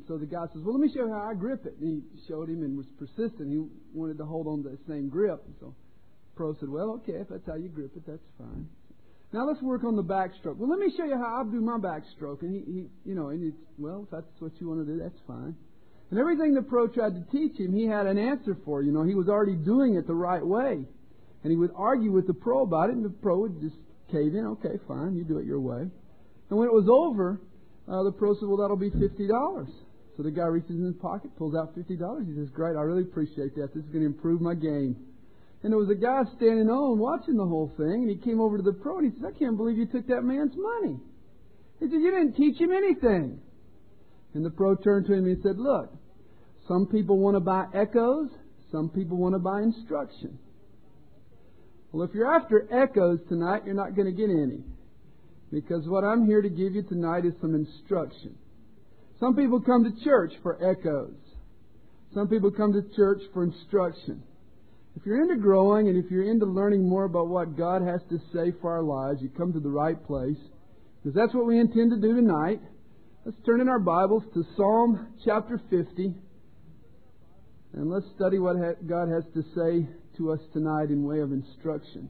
And so the guy says, well, let me show you how I grip it. And he showed him and was persistent. He wanted to hold on to the same grip. And so Pro said, well, okay, if that's how you grip it, that's fine. Now let's work on the backstroke. Well, let me show you how I do my backstroke. And well, if that's what you want to do, that's fine. And everything the Pro tried to teach him, he had an answer for. He was already doing it the right way. And he would argue with the Pro about it, and the Pro would just cave in. Okay, fine, you do it your way. And when it was over, the Pro said, well, that'll be $50. So the guy reaches in his pocket, pulls out $50. He says, great, I really appreciate that. This is going to improve my game. And there was a guy standing on watching the whole thing, and he came over to the Pro, and he said, I can't believe you took that man's money. He said, you didn't teach him anything. And the Pro turned to him and he said, look, some people want to buy echoes, some people want to buy instruction. Well, if you're after echoes tonight, you're not going to get any. Because what I'm here to give you tonight is some instruction. Some people come to church for echoes. Some people come to church for instruction. If you're into growing and if you're into learning more about what God has to say for our lives, you come to the right place. Because that's what we intend to do tonight. Let's turn in our Bibles to Psalm chapter 50. And let's study what God has to say to us tonight in way of instruction.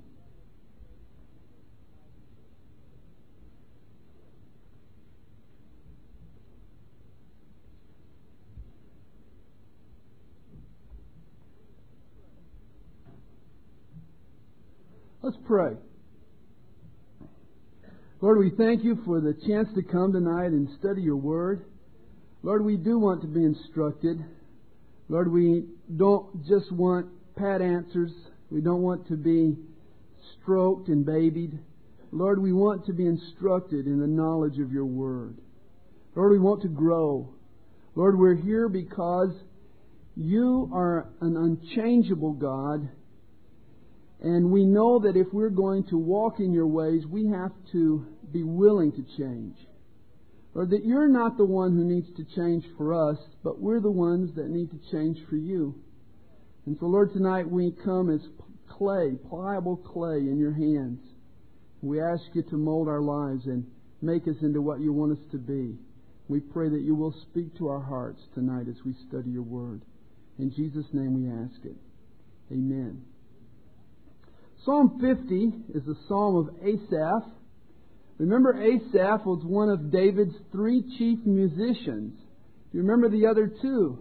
Let's pray. Lord, we thank you for the chance to come tonight and study your word. Lord, we do want to be instructed. Lord, we don't just want pat answers. We don't want to be stroked and babied. Lord, we want to be instructed in the knowledge of your word. Lord, we want to grow. Lord, we're here because you are an unchangeable God. And we know that if we're going to walk in your ways, we have to be willing to change. Lord, that you're not the one who needs to change for us, but we're the ones that need to change for you. And so, Lord, tonight we come as clay, pliable clay in your hands. We ask you to mold our lives and make us into what you want us to be. We pray that you will speak to our hearts tonight as we study your word. In Jesus' name we ask it. Amen. Psalm 50 is a psalm of Asaph. Remember, Asaph was one of David's 3 chief musicians. Do you remember the other 2?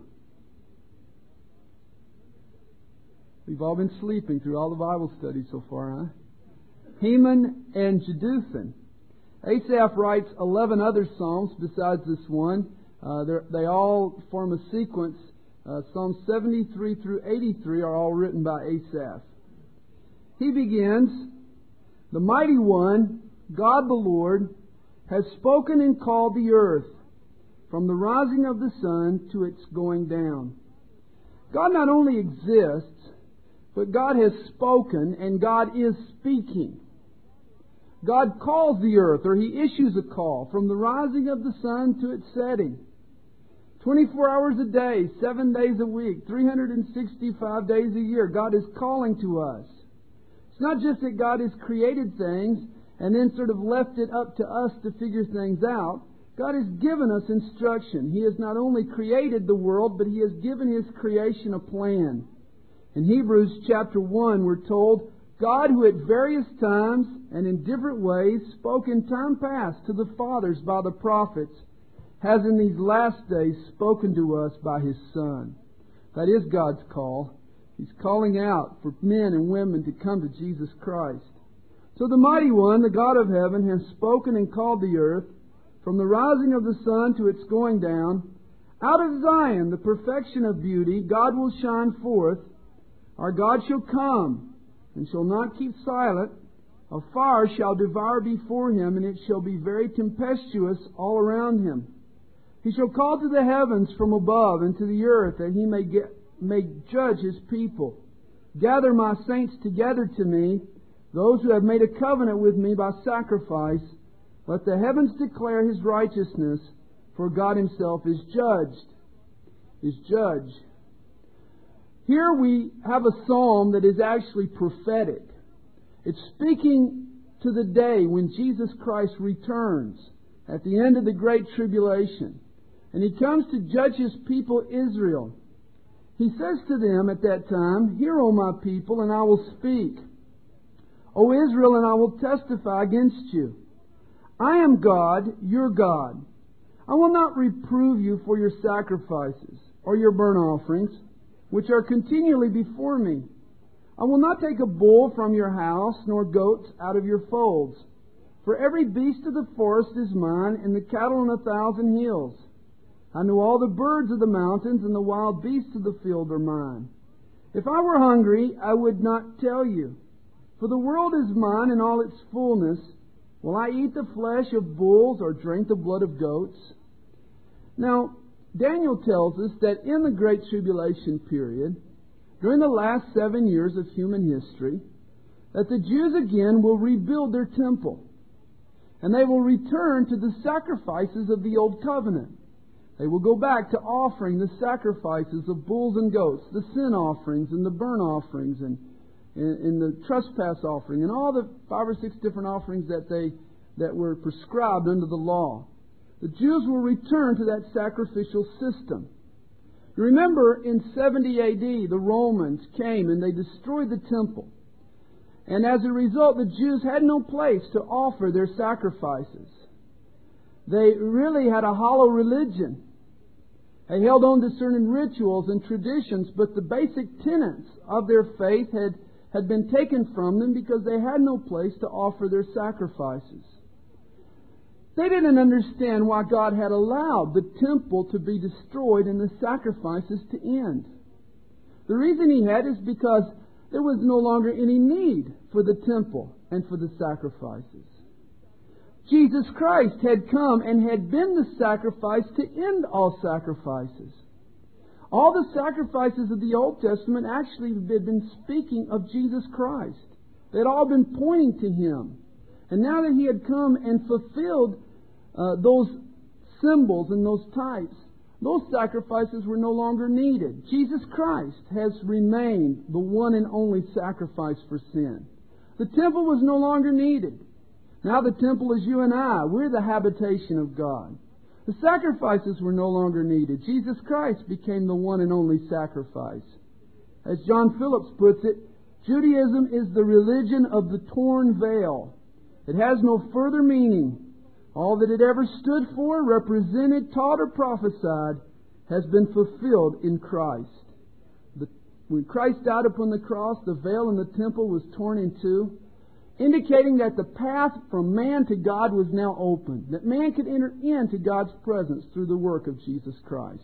We've all been sleeping through all the Bible studies so far, huh? Heman and Jeduthun. Asaph writes 11 other psalms besides this one. They all form a sequence. Psalms 73 through 83 are all written by Asaph. He begins, the mighty one, God the Lord, has spoken and called the earth from the rising of the sun to its going down. God not only exists, but God has spoken and God is speaking. God calls the earth, or He issues a call from the rising of the sun to its setting. 24 hours a day, 7 days a week, 365 days a year, God is calling to us. It's not just that God has created things and then sort of left it up to us to figure things out. God has given us instruction. He has not only created the world, but He has given His creation a plan. In Hebrews chapter 1, we're told, God, who at various times and in different ways spoke in time past to the fathers by the prophets, has in these last days spoken to us by His Son. That is God's call. He's calling out for men and women to come to Jesus Christ. So the Mighty One, the God of heaven, has spoken and called the earth from the rising of the sun to its going down. Out of Zion, the perfection of beauty, God will shine forth. Our God shall come and shall not keep silent. A fire shall devour before Him, and it shall be very tempestuous all around Him. He shall call to the heavens from above and to the earth, that He may judge His people. Gather my saints together to me, those who have made a covenant with me by sacrifice. Let the heavens declare His righteousness, for God Himself is judge. Here we have a psalm that is actually prophetic. It's speaking to the day when Jesus Christ returns at the end of the Great Tribulation. And he comes to judge his people Israel. He says to them at that time, "Hear, O my people, and I will speak. O Israel, and I will testify against you. I am God, your God. I will not reprove you for your sacrifices or your burnt offerings, which are continually before me. I will not take a bull from your house, nor goats out of your folds. For every beast of the forest is mine, and the cattle on 1,000 hills. I know all the birds of the mountains, and the wild beasts of the field are mine. If I were hungry, I would not tell you. For the world is mine in all its fullness. Will I eat the flesh of bulls or drink the blood of goats?" Now, Daniel tells us that in the Great Tribulation period, during the last 7 years of human history, that the Jews again will rebuild their temple. And they will return to the sacrifices of the Old Covenant. They will go back to offering the sacrifices of bulls and goats, the sin offerings and the burnt offerings and the trespass offering and all the 5 or 6 different offerings that were prescribed under the law. The Jews will return to that sacrificial system. You remember in 70 AD, the Romans came and they destroyed the temple. And as a result, the Jews had no place to offer their sacrifices. They really had a hollow religion. They held on to certain rituals and traditions, but the basic tenets of their faith had been taken from them because they had no place to offer their sacrifices. They didn't understand why God had allowed the temple to be destroyed and the sacrifices to end. The reason He had is because there was no longer any need for the temple and for the sacrifices. Jesus Christ had come and had been the sacrifice to end all sacrifices. All the sacrifices of the Old Testament actually had been speaking of Jesus Christ. They had all been pointing to Him. And now that He had come and fulfilled those symbols and those types, those sacrifices were no longer needed. Jesus Christ has remained the one and only sacrifice for sin. The temple was no longer needed. Now the temple is you and I. We're the habitation of God. The sacrifices were no longer needed. Jesus Christ became the one and only sacrifice. As John Phillips puts it, Judaism is the religion of the torn veil. It has no further meaning. All that it ever stood for, represented, taught, or prophesied has been fulfilled in Christ. When Christ died upon the cross, the veil in the temple was torn in two, indicating that the path from man to God was now open, that man could enter into God's presence through the work of Jesus Christ.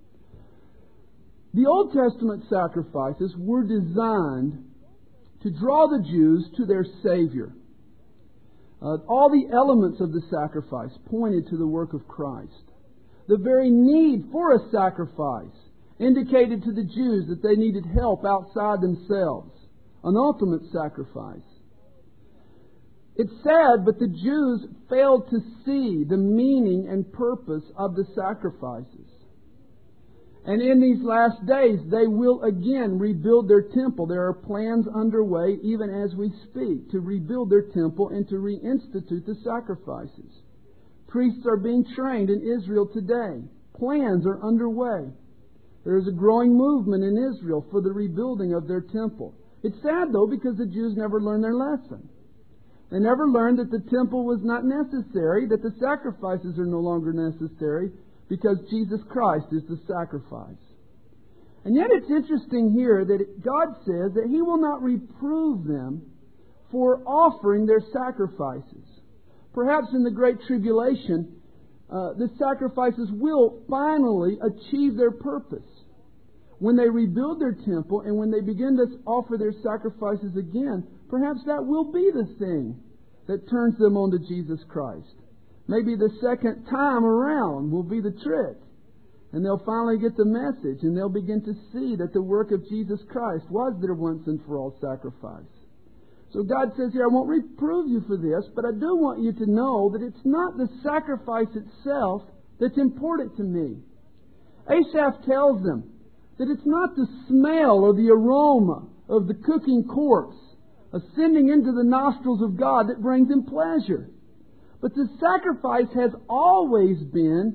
The Old Testament sacrifices were designed to draw the Jews to their Savior. All the elements of the sacrifice pointed to the work of Christ. The very need for a sacrifice indicated to the Jews that they needed help outside themselves, an ultimate sacrifice. It's sad, but the Jews failed to see the meaning and purpose of the sacrifices. And in these last days, they will again rebuild their temple. There are plans underway, even as we speak, to rebuild their temple and to reinstitute the sacrifices. Priests are being trained in Israel today. Plans are underway. There is a growing movement in Israel for the rebuilding of their temple. It's sad, though, because the Jews never learned their lesson. They never learned that the temple was not necessary, that the sacrifices are no longer necessary, because Jesus Christ is the sacrifice. And yet it's interesting here that God says that He will not reprove them for offering their sacrifices. Perhaps in the Great Tribulation, the sacrifices will finally achieve their purpose. When they rebuild their temple and when they begin to offer their sacrifices again, perhaps that will be the thing that turns them on to Jesus Christ. Maybe the second time around will be the trick. And they'll finally get the message and they'll begin to see that the work of Jesus Christ was their once and for all sacrifice. So God says here, I won't reprove you for this, but I do want you to know that it's not the sacrifice itself that's important to me. Asaph tells them that it's not the smell or the aroma of the cooking corpse ascending into the nostrils of God that brings Him pleasure. But the sacrifice has always been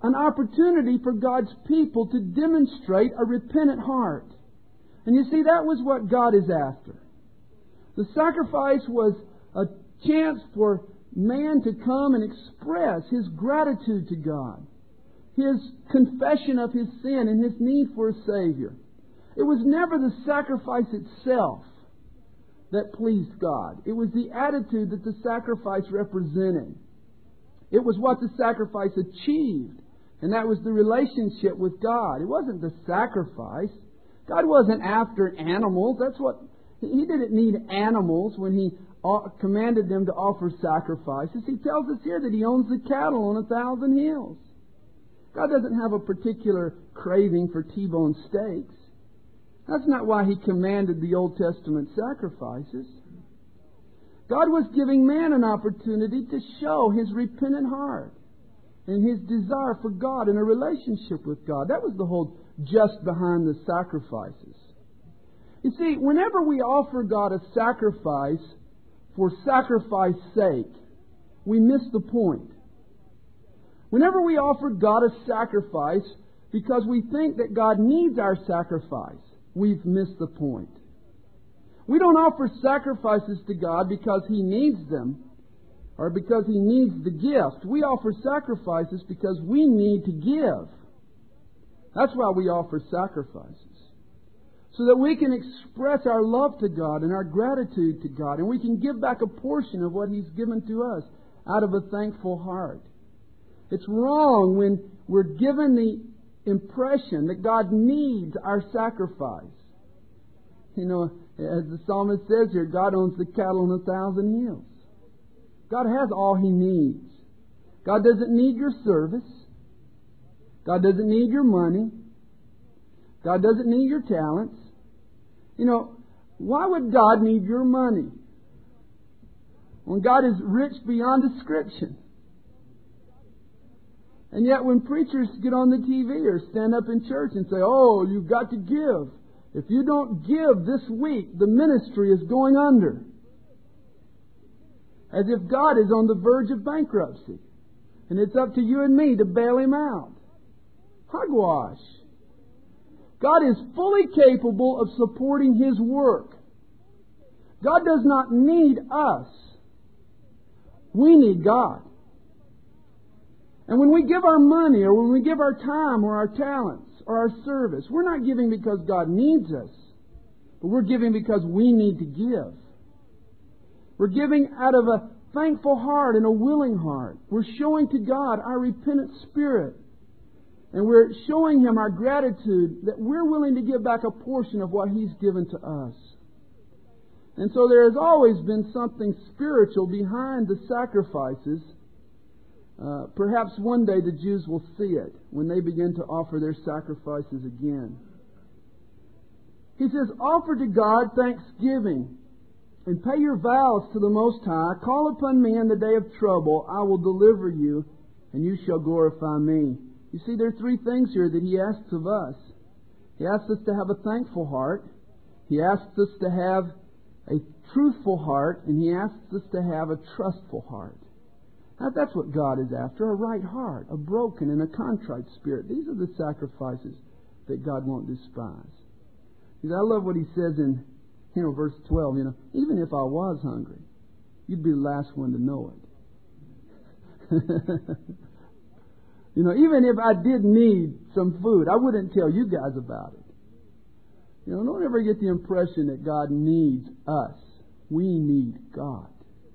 an opportunity for God's people to demonstrate a repentant heart. And you see, that was what God is after. The sacrifice was a chance for man to come and express his gratitude to God, his confession of his sin and his need for a Savior. It was never the sacrifice itself that pleased God. It was the attitude that the sacrifice represented. It was what the sacrifice achieved, and that was the relationship with God. It wasn't the sacrifice. God wasn't after animals. That's what He didn't need animals when He commanded them to offer sacrifices. He tells us here that He owns the cattle on 1,000 hills. God doesn't have a particular craving for T-bone steaks. That's not why He commanded the Old Testament sacrifices. God was giving man an opportunity to show his repentant heart and his desire for God and a relationship with God. That was the whole just behind the sacrifices. You see, whenever we offer God a sacrifice for sacrifice's sake, we miss the point. Whenever we offer God a sacrifice because we think that God needs our sacrifice, we've missed the point. We don't offer sacrifices to God because He needs them or because He needs the gift. We offer sacrifices because we need to give. That's why we offer sacrifices. So that we can express our love to God and our gratitude to God, and we can give back a portion of what He's given to us out of a thankful heart. It's wrong when we're given the impression that God needs our sacrifice. You know, as the psalmist says here, God owns the cattle on 1,000 hills. God has all He needs. God doesn't need your service. God doesn't need your money. God doesn't need your talents. You know, why would God need your money when God is rich beyond description? And yet when preachers get on the TV or stand up in church and say, "Oh, you've got to give. If you don't give this week, the ministry is going under." As if God is on the verge of bankruptcy and it's up to you and me to bail Him out. Hogwash. God is fully capable of supporting His work. God does not need us. We need God. And when we give our money or when we give our time or our talents or our service, we're not giving because God needs us, but we're giving because we need to give. We're giving out of a thankful heart and a willing heart. We're showing to God our repentant spirit. And we're showing Him our gratitude that we're willing to give back a portion of what He's given to us. And so there has always been something spiritual behind the sacrifices. Perhaps one day the Jews will see it when they begin to offer their sacrifices again. He says, "Offer to God thanksgiving and pay your vows to the Most High. Call upon me in the day of trouble. I will deliver you, and you shall glorify me." You see, there are three things here that He asks of us. He asks us to have a thankful heart. He asks us to have a truthful heart. And He asks us to have a trustful heart. Now, that's what God is after, a right heart, a broken and a contrite spirit. These are the sacrifices that God won't despise. I love what He says in verse 12. Even if I was hungry, you'd be the last one to know it. Even if I did need some food, I wouldn't tell you guys about it. Don't ever get the impression that God needs us. We need God.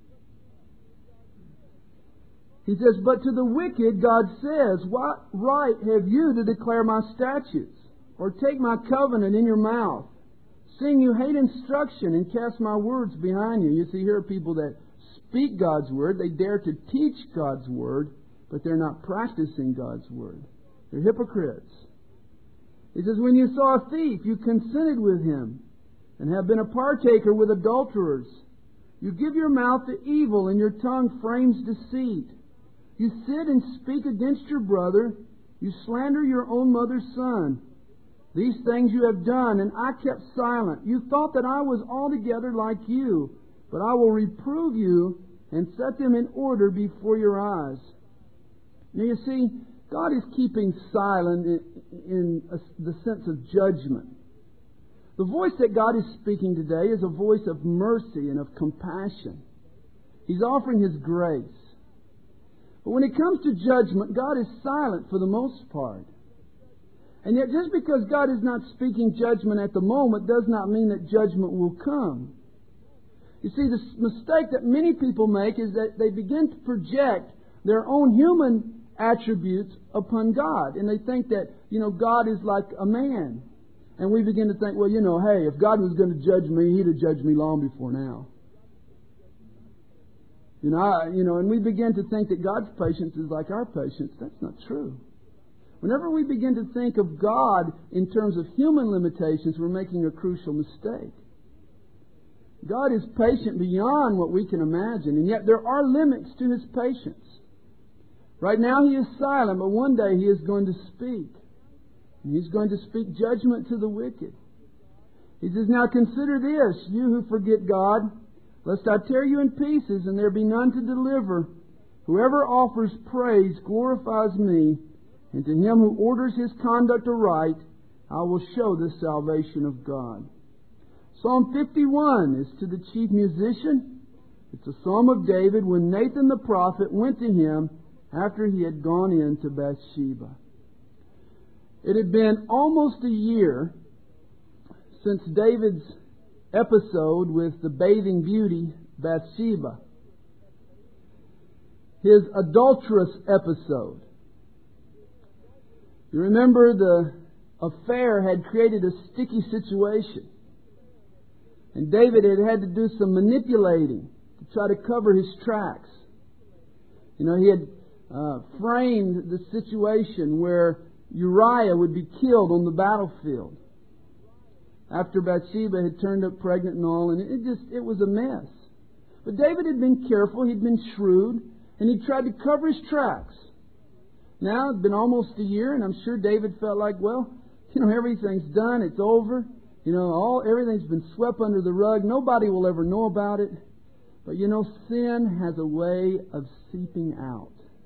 He says, "But to the wicked, God says, what right have you to declare my statutes, or take my covenant in your mouth? Seeing you hate instruction and cast my words behind you." You see, here are people that speak God's word. They dare to teach God's word, but they're not practicing God's word. They're hypocrites. He says, "When you saw a thief, you consented with him, and have been a partaker with adulterers. You give your mouth to evil, and your tongue frames deceit. You sit and speak against your brother. You slander your own mother's son. These things you have done, and I kept silent. You thought that I was altogether like you, but I will reprove you and set them in order before your eyes." Now you see, God is keeping silent in the sense of judgment. The voice that God is speaking today is a voice of mercy and of compassion. He's offering His grace. But when it comes to judgment, God is silent for the most part. And yet just because God is not speaking judgment at the moment does not mean that judgment will come. You see, the mistake that many people make is that they begin to project their own human attributes upon God. And they think that, God is like a man. And we begin to think, well, hey, if God was going to judge me, He'd have judged me long before now. And we begin to think that God's patience is like our patience. That's not true. Whenever we begin to think of God in terms of human limitations, we're making a crucial mistake. God is patient beyond what we can imagine, and yet there are limits to His patience. Right now He is silent, but one day He is going to speak. And He's going to speak judgment to the wicked. He says, "Now consider this, you who forget God, lest I tear you in pieces and there be none to deliver. Whoever offers praise glorifies me, and to him who orders his conduct aright, I will show the salvation of God." Psalm 51 is to the chief musician. It's a psalm of David when Nathan the prophet went to him after he had gone in to Bathsheba. It had been almost a year since David's episode with the bathing beauty Bathsheba. His adulterous episode. You remember the affair had created a sticky situation. And David had to do some manipulating to try to cover his tracks. He had framed the situation where Uriah would be killed on the battlefield after Bathsheba had turned up pregnant and all, and it was a mess. But David had been careful, he'd been shrewd, and he tried to cover his tracks. Now it's been almost a year, and I'm sure David felt like, well, everything's done, it's over. Everything's been swept under the rug. Nobody will ever know about it. But sin has a way of seeping out.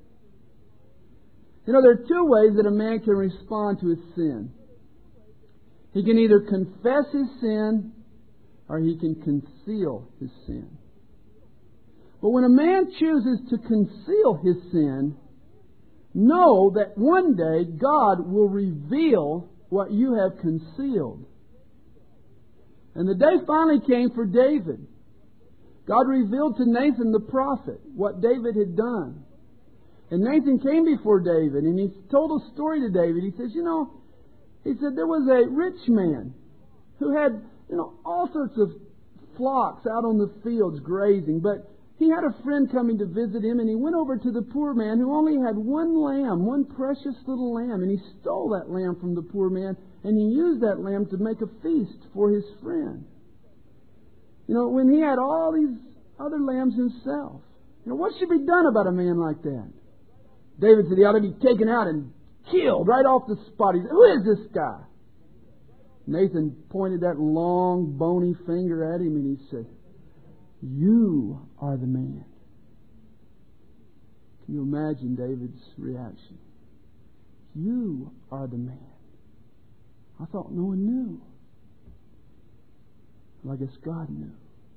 There are two ways that a man can respond to his sin. He can either confess his sin or he can conceal his sin. But when a man chooses to conceal his sin, know that one day God will reveal what you have concealed. And the day finally came for David. God revealed to Nathan the prophet what David had done. And Nathan came before David and he told a story to David. He says, he said there was a rich man who had, all sorts of flocks out on the fields grazing. But he had a friend coming to visit him, and he went over to the poor man who only had one lamb, one precious little lamb. And he stole that lamb from the poor man, and he used that lamb to make a feast for his friend. When he had all these other lambs himself. What should be done about a man like that? David said he ought to be taken out and killed right off the spot. He said, "Who is this guy?" Nathan pointed that long, bony finger at him and he said, "You are the man." Can you imagine David's reaction? You are the man. I thought no one knew. Well, I guess God knew.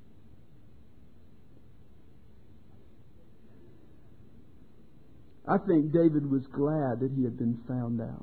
I think David was glad that he had been found out.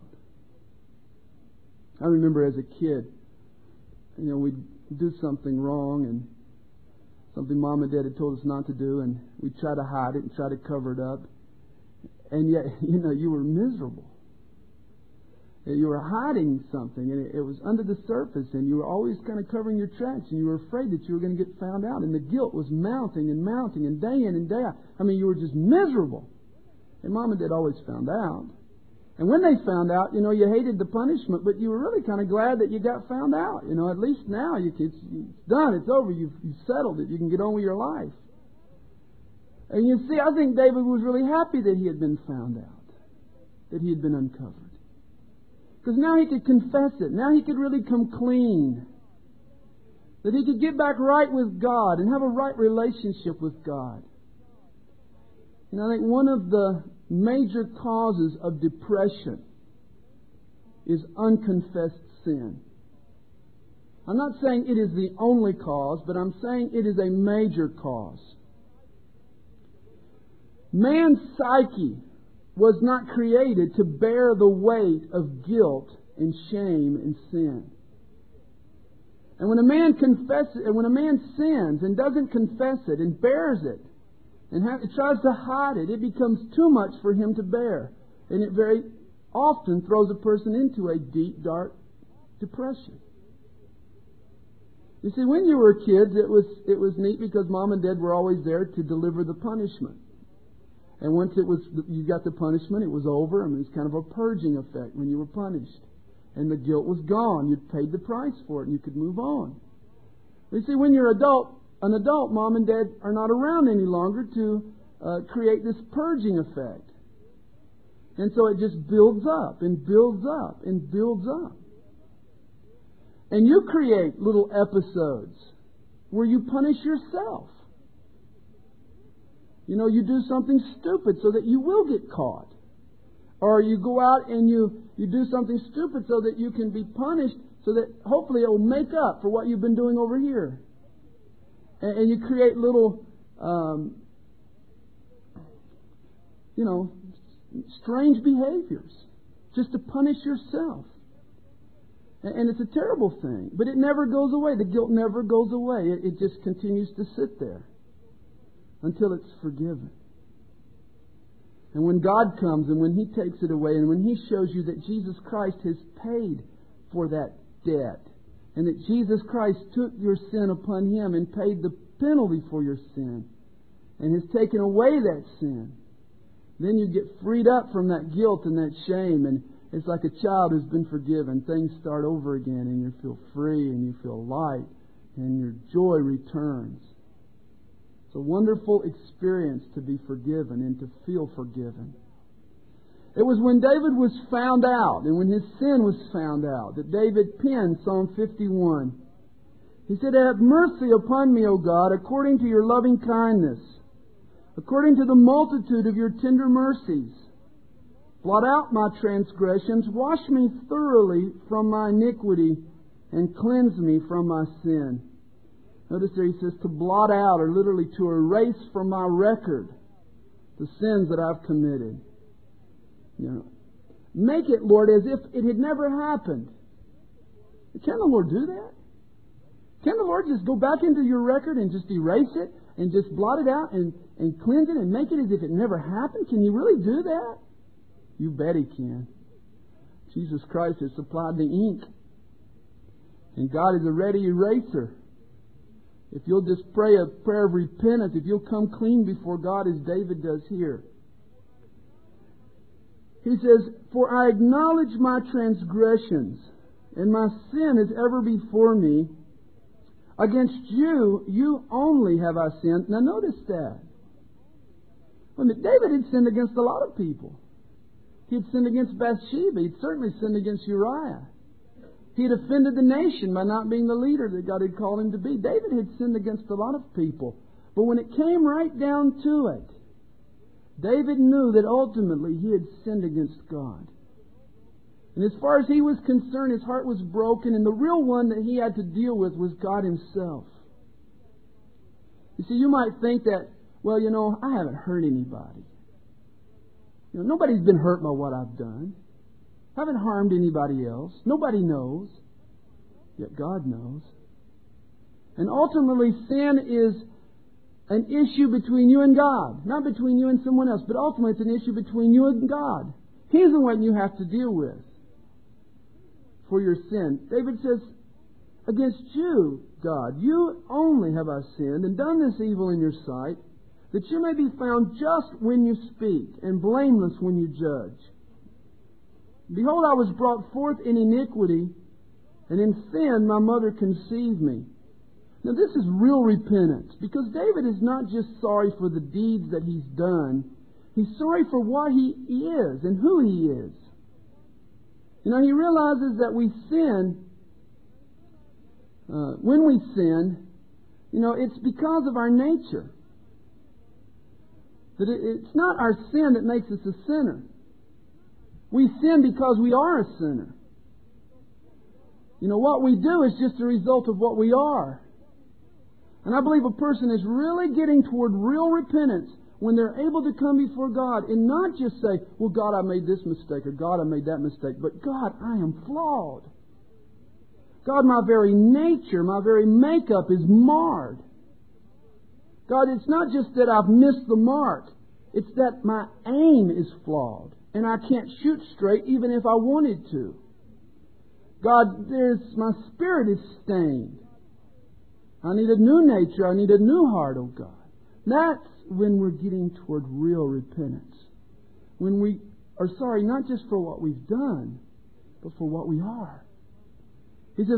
I remember as a kid, we'd do something wrong and something Mom and Dad had told us not to do, and we'd try to hide it and try to cover it up. And yet, you were miserable. You were hiding something, and it was under the surface, and you were always kind of covering your tracks, and you were afraid that you were going to get found out, and the guilt was mounting and mounting, and day in and day out. You were just miserable. And Mom and Dad always found out. And when they found out, you hated the punishment, but you were really kind of glad that you got found out. At least now it's done, it's over, you've settled it, you can get on with your life. And you see, I think David was really happy that he had been found out, that he had been uncovered. Because now he could confess it, now he could really come clean. That he could get back right with God and have a right relationship with God. I think one of the major causes of depression is unconfessed sin. I'm not saying it is the only cause, but I'm saying it is a major cause. Man's psyche was not created to bear the weight of guilt and shame and sin. And when a man confesses, and when a man sins and doesn't confess it and bears it and tries to hide it, it becomes too much for him to bear, and it very often throws a person into a deep, dark depression. You see, when you were kids, it was neat because Mom and Dad were always there to deliver the punishment. And once you got the punishment, it was over. I mean, it was kind of a purging effect when you were punished. And the guilt was gone. You'd paid the price for it and you could move on. You see, when you're an adult, Mom and Dad are not around any longer to create this purging effect. And so it just builds up and builds up and builds up. And you create little episodes where you punish yourself. You know, you do something stupid so that you will get caught. Or you go out and you do something stupid so that you can be punished, so that hopefully it will make up for what you've been doing over here. And you create little, strange behaviors just to punish yourself. And it's a terrible thing. But it never goes away. The guilt never goes away. It just continues to sit there until it's forgiven. And when God comes and when He takes it away and when He shows you that Jesus Christ has paid for that debt and that Jesus Christ took your sin upon Him and paid the penalty for your sin and has taken away that sin, then you get freed up from that guilt and that shame, and it's like a child who's been forgiven. Things start over again and you feel free and you feel light and your joy returns. It's a wonderful experience to be forgiven and to feel forgiven. It was when David was found out and when his sin was found out that David penned Psalm 51. He said, "Have mercy upon me, O God, according to your loving kindness, according to the multitude of your tender mercies. Blot out my transgressions, wash me thoroughly from my iniquity, and cleanse me from my sin." Notice there he says to blot out, or literally to erase from my record the sins that I've committed. Make it, Lord, as if it had never happened. Can the Lord do that? Can the Lord just go back into your record and just erase it and just blot it out and cleanse it and make it as if it never happened? Can He really do that? You bet He can. Jesus Christ has supplied the ink. And God is a ready eraser. If you'll just pray a prayer of repentance, if you'll come clean before God as David does here. He says, "For I acknowledge my transgressions, and my sin is ever before me. Against you, you only have I sinned." Now notice that. David had sinned against a lot of people. He had sinned against Bathsheba. He'd certainly sinned against Uriah. He had offended the nation by not being the leader that God had called him to be. David had sinned against a lot of people. But when it came right down to it, David knew that ultimately he had sinned against God. And as far as he was concerned, his heart was broken, and the real one that he had to deal with was God Himself. You see, you might think that, well, I haven't hurt anybody. Nobody's been hurt by what I've done. I haven't harmed anybody else. Nobody knows. Yet God knows. And ultimately, sin is an issue between you and God. Not between you and someone else, but ultimately it's an issue between you and God. He's the one you have to deal with for your sin. David says, "Against you, God, you only have I sinned and done this evil in your sight, that you may be found just when you speak and blameless when you judge. Behold, I was brought forth in iniquity, and in sin my mother conceived me." Now this is real repentance, because David is not just sorry for the deeds that he's done. He's sorry for what he is and who he is. He realizes that we sin. When we sin, it's because of our nature. That it's not our sin that makes us a sinner. We sin because we are a sinner. You know, what we do is just a result of what we are. And I believe a person is really getting toward real repentance when they're able to come before God and not just say, well, God, I made this mistake, or God, I made that mistake, but God, I am flawed. God, my very nature, my very makeup is marred. God, it's not just that I've missed the mark. It's that my aim is flawed. And I can't shoot straight even if I wanted to. God, my spirit is stained. I need a new nature. I need a new heart, oh God. That's when we're getting toward real repentance. When we are sorry not just for what we've done, but for what we are. He says,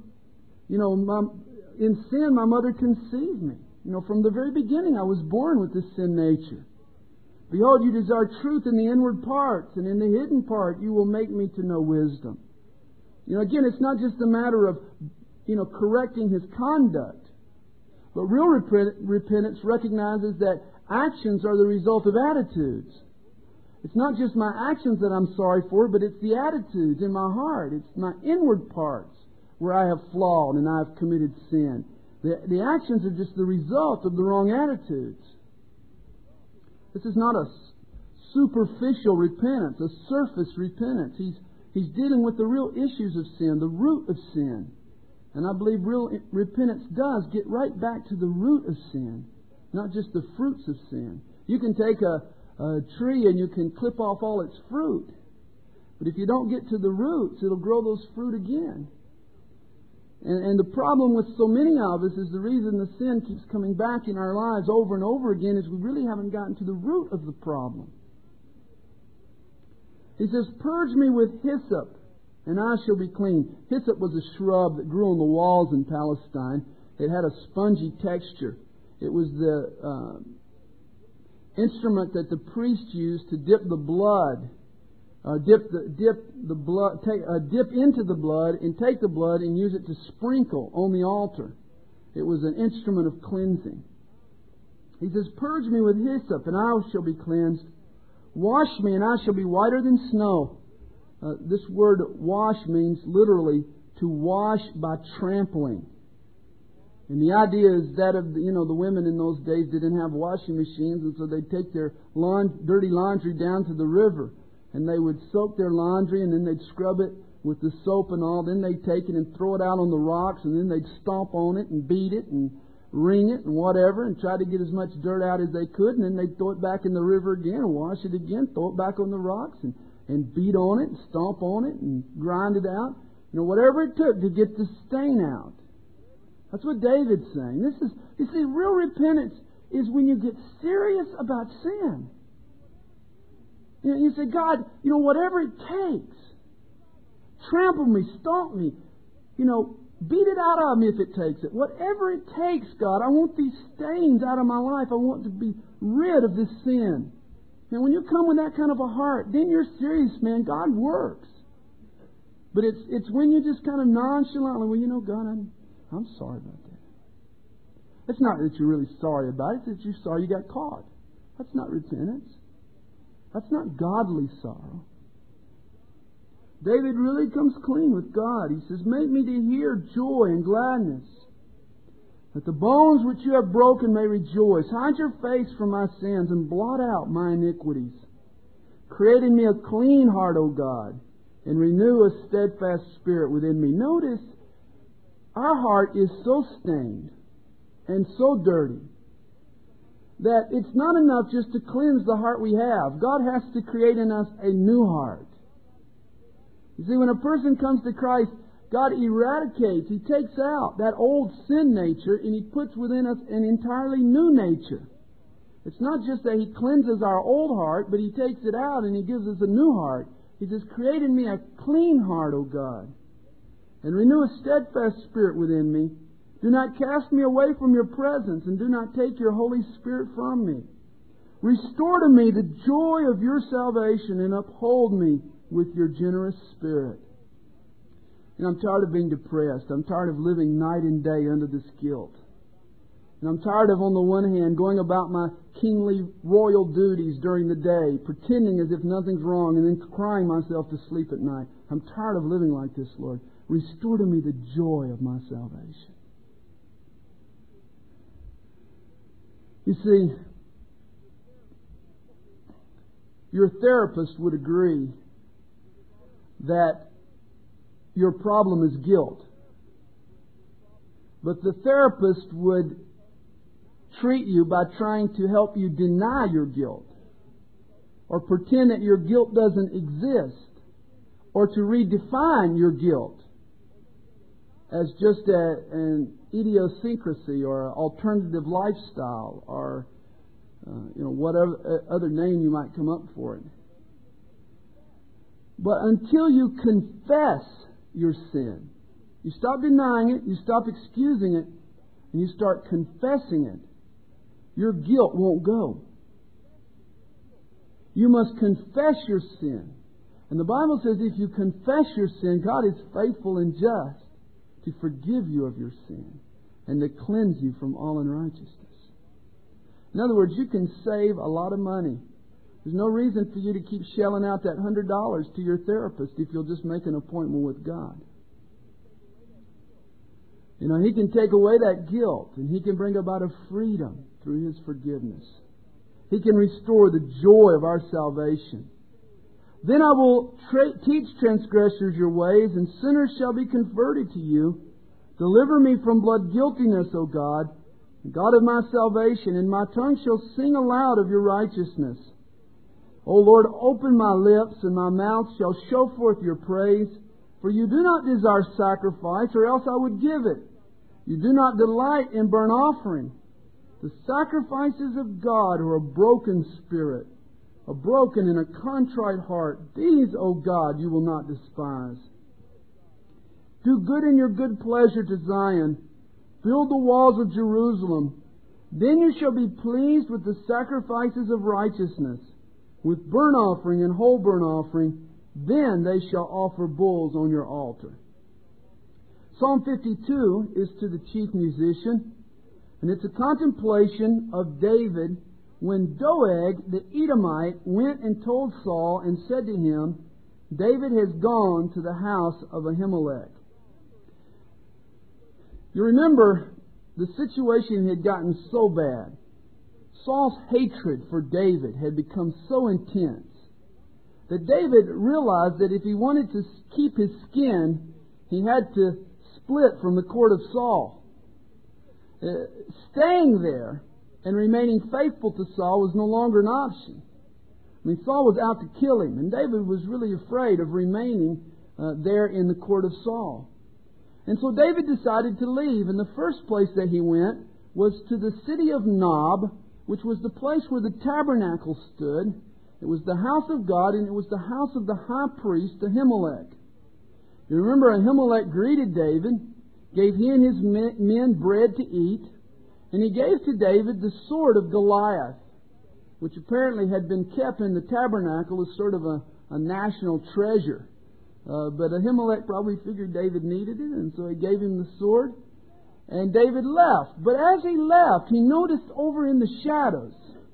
in sin, my mother conceived me. From the very beginning, I was born with this sin nature. Behold, you desire truth in the inward parts, and in the hidden part you will make me to know wisdom. Again, it's not just a matter of, correcting his conduct. But real repentance recognizes that actions are the result of attitudes. It's not just my actions that I'm sorry for, but it's the attitudes in my heart. It's my inward parts where I have flawed and I have committed sin. The actions are just the result of the wrong attitudes. This is not a superficial repentance, a surface repentance. He's dealing with the real issues of sin, the root of sin. And I believe real repentance does get right back to the root of sin, not just the fruits of sin. You can take a tree and you can clip off all its fruit. But if you don't get to the roots, it'll grow those fruit again. And the problem with so many of us is the reason the sin keeps coming back in our lives over and over again is we really haven't gotten to the root of the problem. He says, purge me with hyssop, and I shall be clean. Hyssop was a shrub that grew on the walls in Palestine. It had a spongy texture. It was the instrument that the priest used to dip the blood. Dip into the blood and take the blood and use it to sprinkle on the altar. It was an instrument of cleansing. He says, purge me with hyssop and I shall be cleansed. Wash me and I shall be whiter than snow. This word wash means literally to wash by trampling. And the idea is that of the women in those days didn't have washing machines, and so they'd take their dirty laundry down to the river. And they would soak their laundry, and then they'd scrub it with the soap and all. Then they'd take it and throw it out on the rocks, and then they'd stomp on it and beat it and wring it and whatever, and try to get as much dirt out as they could. And then they'd throw it back in the river again and wash it again, throw it back on the rocks and beat on it and stomp on it and grind it out. Whatever it took to get the stain out. That's what David's saying. You see, real repentance is when you get serious about sin. You say, God, whatever it takes, trample me, stomp me, beat it out of me if it takes it. Whatever it takes, God, I want these stains out of my life. I want to be rid of this sin. Now, when you come with that kind of a heart, then you're serious, man. God works. But it's when you just kind of nonchalantly, God, I'm sorry about that. It's not that you're really sorry about it. It's that you're sorry you got caught. That's not repentance. That's not godly sorrow. David really comes clean with God. He says, make me to hear joy and gladness, that the bones which you have broken may rejoice. Hide your face from my sins and blot out my iniquities. Create in me a clean heart, O God, and renew a steadfast spirit within me. Notice, our heart is so stained and so dirty that it's not enough just to cleanse the heart we have. God has to create in us a new heart. You see, when a person comes to Christ, God eradicates, He takes out that old sin nature and He puts within us an entirely new nature. It's not just that He cleanses our old heart, but He takes it out and He gives us a new heart. He says, create in me a clean heart, O God, and renew a steadfast spirit within me. Do not cast me away from your presence, and do not take your Holy Spirit from me. Restore to me the joy of your salvation, and uphold me with your generous spirit. I'm tired of being depressed. I'm tired of living night and day under this guilt. And I'm tired of, on the one hand, going about my kingly royal duties during the day, pretending as if nothing's wrong, and then crying myself to sleep at night. I'm tired of living like this, Lord. Restore to me the joy of my salvation. You see, your therapist would agree that your problem is guilt. But the therapist would treat you by trying to help you deny your guilt, or pretend that your guilt doesn't exist, or to redefine your guilt as just an idiosyncrasy or an alternative lifestyle, or whatever other name you might come up for it. But until you confess your sin, you stop denying it, you stop excusing it, and you start confessing it, your guilt won't go. You must confess your sin. And the Bible says if you confess your sin, God is faithful and just to forgive you of your sin and to cleanse you from all unrighteousness. In other words, you can save a lot of money. There's no reason for you to keep shelling out that $100 to your therapist if you'll just make an appointment with God. He can take away that guilt, and He can bring about a freedom through His forgiveness. He can restore the joy of our salvation. Then I will teach transgressors your ways, and sinners shall be converted to you. Deliver me from blood guiltiness, O God, God of my salvation, and my tongue shall sing aloud of your righteousness. O Lord, open my lips, and my mouth shall show forth your praise. For you do not desire sacrifice, or else I would give it. You do not delight in burnt offering. The sacrifices of God are a broken spirit, a broken and a contrite heart. These, O God, you will not despise. Do good in your good pleasure to Zion. Build the walls of Jerusalem. Then you shall be pleased with the sacrifices of righteousness, with burnt offering and whole burnt offering. Then they shall offer bulls on your altar. Psalm 52 is to the chief musician, and it's a contemplation of David when Doeg the Edomite went and told Saul and said to him, David has gone to the house of Ahimelech. You remember, the situation had gotten so bad. Saul's hatred for David had become so intense that David realized that if he wanted to keep his skin, he had to split from the court of Saul. Staying there and remaining faithful to Saul was no longer an option. Saul was out to kill him, and David was really afraid of remaining there in the court of Saul. And so David decided to leave, and the first place that he went was to the city of Nob, which was the place where the tabernacle stood. It was the house of God, and it was the house of the high priest Ahimelech. You remember Ahimelech greeted David, gave he and his men bread to eat, and he gave to David the sword of Goliath, which apparently had been kept in the tabernacle as sort of a national treasure. But Ahimelech probably figured David needed it, and so he gave him the sword. And David left. But as he left, he noticed over in the shadows,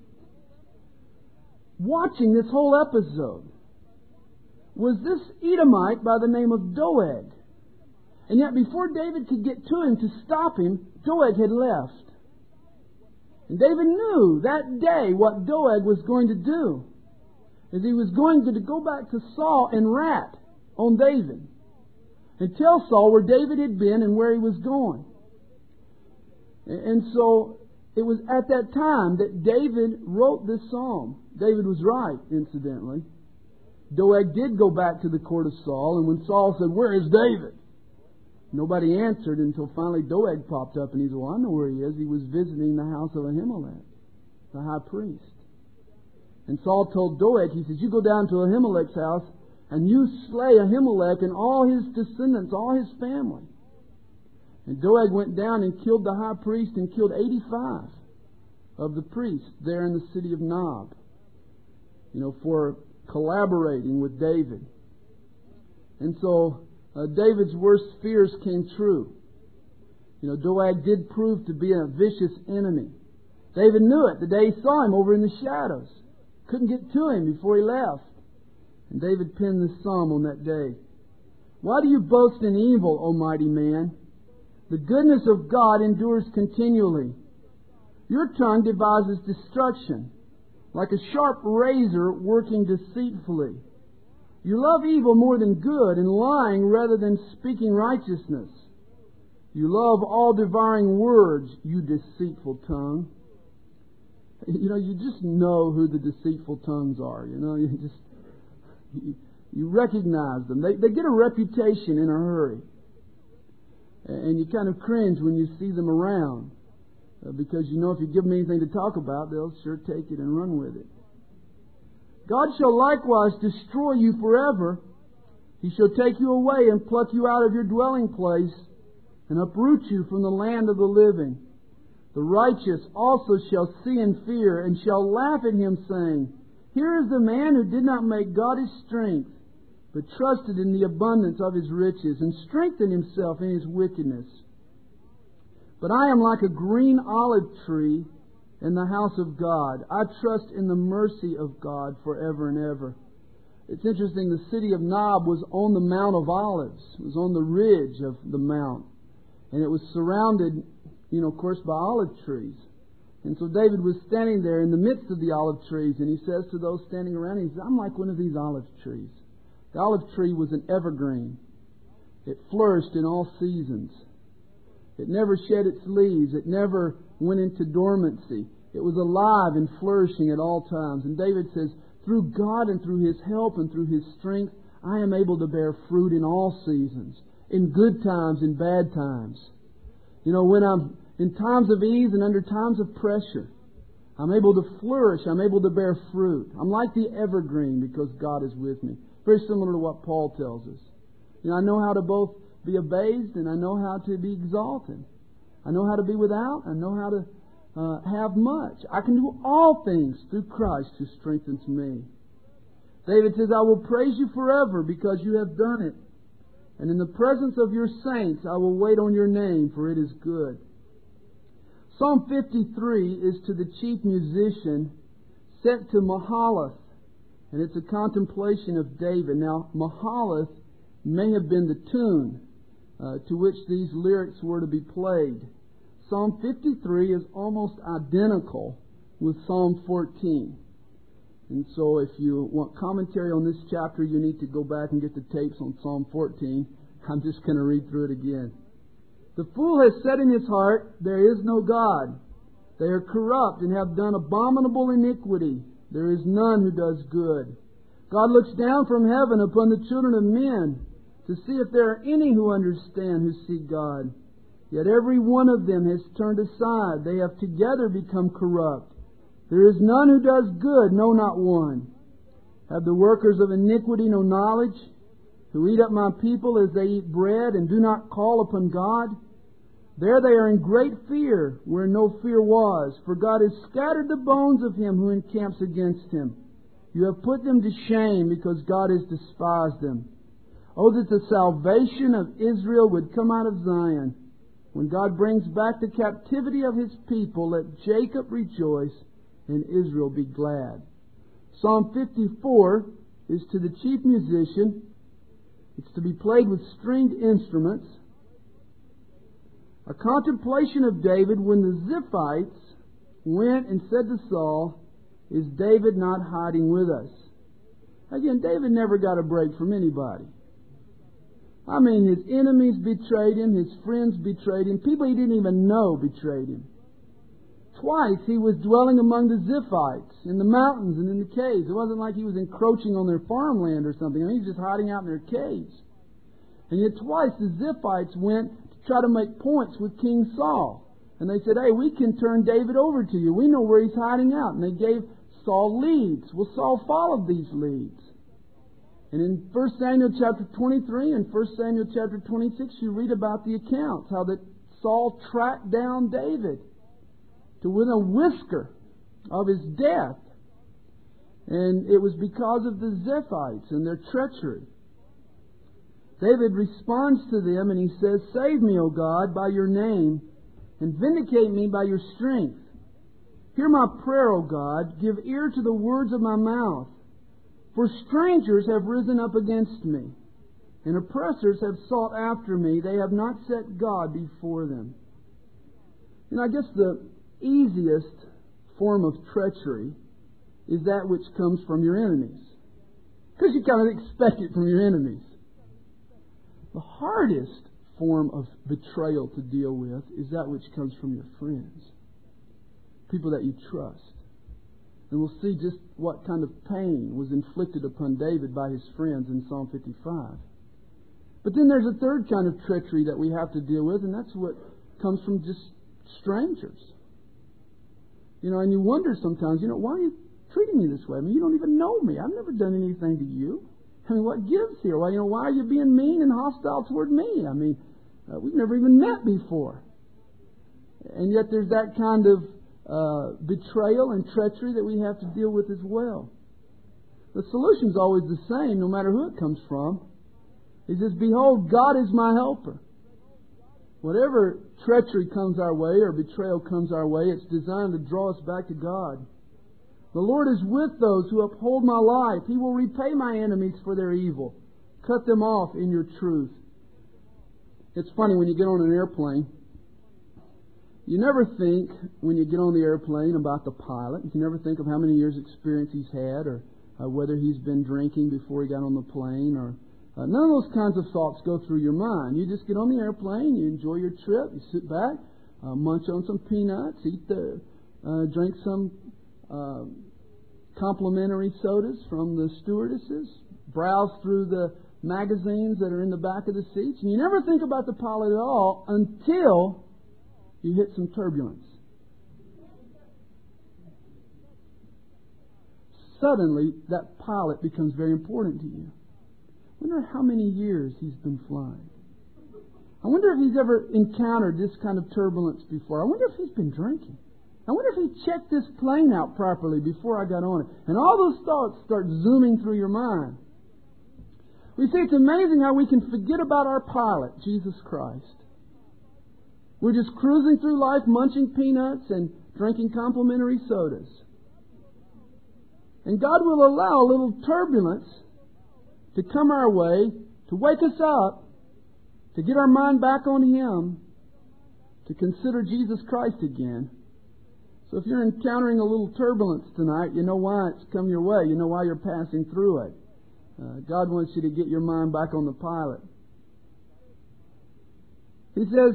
watching this whole episode, was this Edomite by the name of Doeg. And yet before David could get to him to stop him, Doeg had left. And David knew that day what Doeg was going to do. Is he was going to go back to Saul and rat on David and tell Saul where David had been and where he was going. And so it was at that time that David wrote this psalm. David was right, incidentally. Doeg did go back to the court of Saul, and when Saul said, "Where is David?" nobody answered until finally Doeg popped up, and he said, "Well, I know where he is. He was visiting the house of Ahimelech, the high priest." And Saul told Doeg, he says, "You go down to Ahimelech's house, and you slay Ahimelech and all his descendants, all his family." And Doeg went down and killed the high priest and killed 85 of the priests there in the city of Nob, for collaborating with David. And so David's worst fears came true. Doeg did prove to be a vicious enemy. David knew it the day he saw him over in the shadows. Couldn't get to him before he left. And David penned this psalm on that day. Why do you boast in evil, O mighty man? The goodness of God endures continually. Your tongue devises destruction, like a sharp razor working deceitfully. You love evil more than good, and lying rather than speaking righteousness. You love all devouring words, you deceitful tongue. You just know who the deceitful tongues are. You recognize them. They get a reputation in a hurry. And you kind of cringe when you see them around. Because if you give them anything to talk about, they'll sure take it and run with it. God shall likewise destroy you forever. He shall take you away and pluck you out of your dwelling place and uproot you from the land of the living. The righteous also shall see and fear and shall laugh at him, saying, Here is the man who did not make God his strength, but trusted in the abundance of his riches and strengthened himself in his wickedness. But I am like a green olive tree in the house of God. I trust in the mercy of God forever and ever. It's interesting, the city of Nob was on the Mount of Olives. It was on the ridge of the mount. And it was surrounded, of course, by olive trees. And so David was standing there in the midst of the olive trees, and he says to those standing around him, he says, I'm like one of these olive trees. The olive tree was an evergreen. It flourished in all seasons. It never shed its leaves. It never went into dormancy. It was alive and flourishing at all times. And David says, through God and through His help and through His strength, I am able to bear fruit in all seasons, in good times and bad times. When I'm in times of ease and under times of pressure, I'm able to flourish. I'm able to bear fruit. I'm like the evergreen because God is with me. Very similar to what Paul tells us. I know how to both be abased and I know how to be exalted. I know how to be without. I know how to have much. I can do all things through Christ who strengthens me. David says, I will praise you forever because you have done it. And in the presence of your saints, I will wait on your name, for it is good. Psalm 53 is to the chief musician, set to Mahalath, and it's a contemplation of David. Now, Mahalath may have been the tune to which these lyrics were to be played. Psalm 53 is almost identical with Psalm 14. And so if you want commentary on this chapter, you need to go back and get the tapes on Psalm 14. I'm just going to read through it again. The fool has said in his heart, there is no God. They are corrupt and have done abominable iniquity. There is none who does good. God looks down from heaven upon the children of men to see if there are any who understand, who seek God. Yet every one of them has turned aside. They have together become corrupt. There is none who does good, no, not one. Have the workers of iniquity no knowledge, who eat up my people as they eat bread and do not call upon God? There they are in great fear, where no fear was, for God has scattered the bones of him who encamps against him. You have put them to shame, because God has despised them. Oh, that the salvation of Israel would come out of Zion. When God brings back the captivity of His people, let Jacob rejoice and Israel be glad. Psalm 54 is to the chief musician. It's to be played with stringed instruments. A contemplation of David when the Ziphites went and said to Saul, is David not hiding with us? Again, David never got a break from anybody. His enemies betrayed him, his friends betrayed him, people he didn't even know betrayed him. Twice he was dwelling among the Ziphites in the mountains and in the caves. It wasn't like he was encroaching on their farmland or something. He was just hiding out in their caves. And yet twice the Ziphites went to try to make points with King Saul. And they said, hey, we can turn David over to you. We know where he's hiding out. And they gave Saul leads. Well, Saul followed these leads. And in 1 Samuel chapter 23 and 1 Samuel chapter 26, you read about the accounts, how that Saul tracked down David to within a whisker of his death. And it was because of the Ziphites and their treachery. David responds to them and he says, "Save me, O God, by your name, and vindicate me by your strength. Hear my prayer, O God. Give ear to the words of my mouth. For strangers have risen up against me, and oppressors have sought after me. They have not set God before them." And I guess the easiest form of treachery is that which comes from your enemies, because you kind of expect it from your enemies. The hardest form of betrayal to deal with is that which comes from your friends, people that you trust. And we'll see just what kind of pain was inflicted upon David by his friends in Psalm 55. But then there's a third kind of treachery that we have to deal with, and that's what comes from just strangers. And you wonder sometimes, why are you treating me this way? I mean, you don't even know me. I've never done anything to you. I mean, what gives here? Why are you being mean and hostile toward me? I mean, we've never even met before. And yet there's that kind of betrayal and treachery that we have to deal with as well. The solution's always the same, no matter who it comes from. He says, "Behold, God is my helper." Whatever treachery comes our way or betrayal comes our way, it's designed to draw us back to God. "The Lord is with those who uphold my life. He will repay my enemies for their evil. Cut them off in your truth." It's funny, when you get on an airplane, you never think, when you get on the airplane, about the pilot. You never think of how many years' experience he's had, or whether he's been drinking before he got on the plane, or none of those kinds of thoughts go through your mind. You just get on the airplane, you enjoy your trip, you sit back, munch on some peanuts, drink some complimentary sodas from the stewardesses, browse through the magazines that are in the back of the seats, and you never think about the pilot at all until you hit some turbulence. Suddenly, that pilot becomes very important to you. I wonder how many years he's been flying. I wonder if he's ever encountered this kind of turbulence before. I wonder if he's been drinking. I wonder if he checked this plane out properly before I got on it. And all those thoughts start zooming through your mind. We see it's amazing how we can forget about our pilot, Jesus Christ. We're just cruising through life, munching peanuts and drinking complimentary sodas. And God will allow a little turbulence to come our way, to wake us up, to get our mind back on Him, to consider Jesus Christ again. So if you're encountering a little turbulence tonight, you know why it's come your way. You know why you're passing through it. God wants you to get your mind back on the pilot. He says,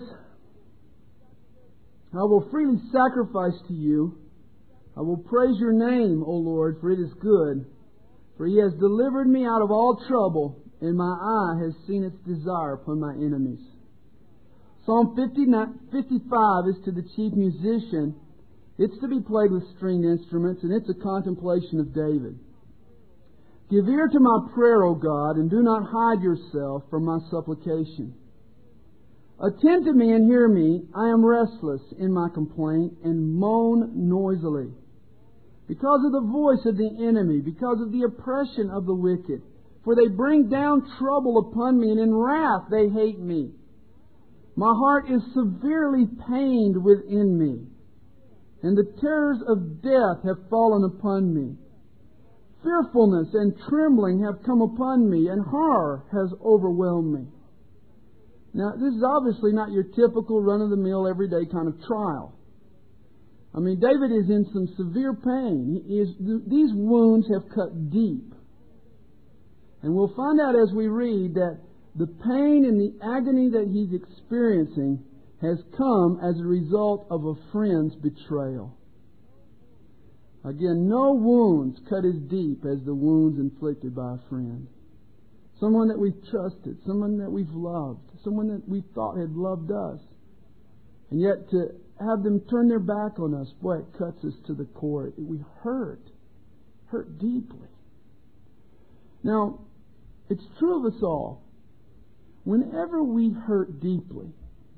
"I will freely sacrifice to you. I will praise your name, O Lord, for it is good. For He has delivered me out of all trouble, and my eye has seen its desire upon my enemies." Psalm 55 is to the chief musician. It's to be played with stringed instruments, and it's a contemplation of David. "Give ear to my prayer, O God, and do not hide yourself from my supplication. Attend to me and hear me. I am restless in my complaint and moan noisily. Because of the voice of the enemy, because of the oppression of the wicked. For they bring down trouble upon me, and in wrath they hate me. My heart is severely pained within me, and the terrors of death have fallen upon me. Fearfulness and trembling have come upon me, and horror has overwhelmed me." Now, this is obviously not your typical run-of-the-mill, everyday kind of trial. I mean, David is in some severe pain. These wounds have cut deep. And we'll find out as we read that the pain and the agony that he's experiencing has come as a result of a friend's betrayal. Again, no wounds cut as deep as the wounds inflicted by a friend. Someone that we've trusted, someone that we've loved, someone that we thought had loved us. And yet to have them turn their back on us, boy, it cuts us to the core. We hurt deeply. Now, it's true of us all. Whenever we hurt deeply,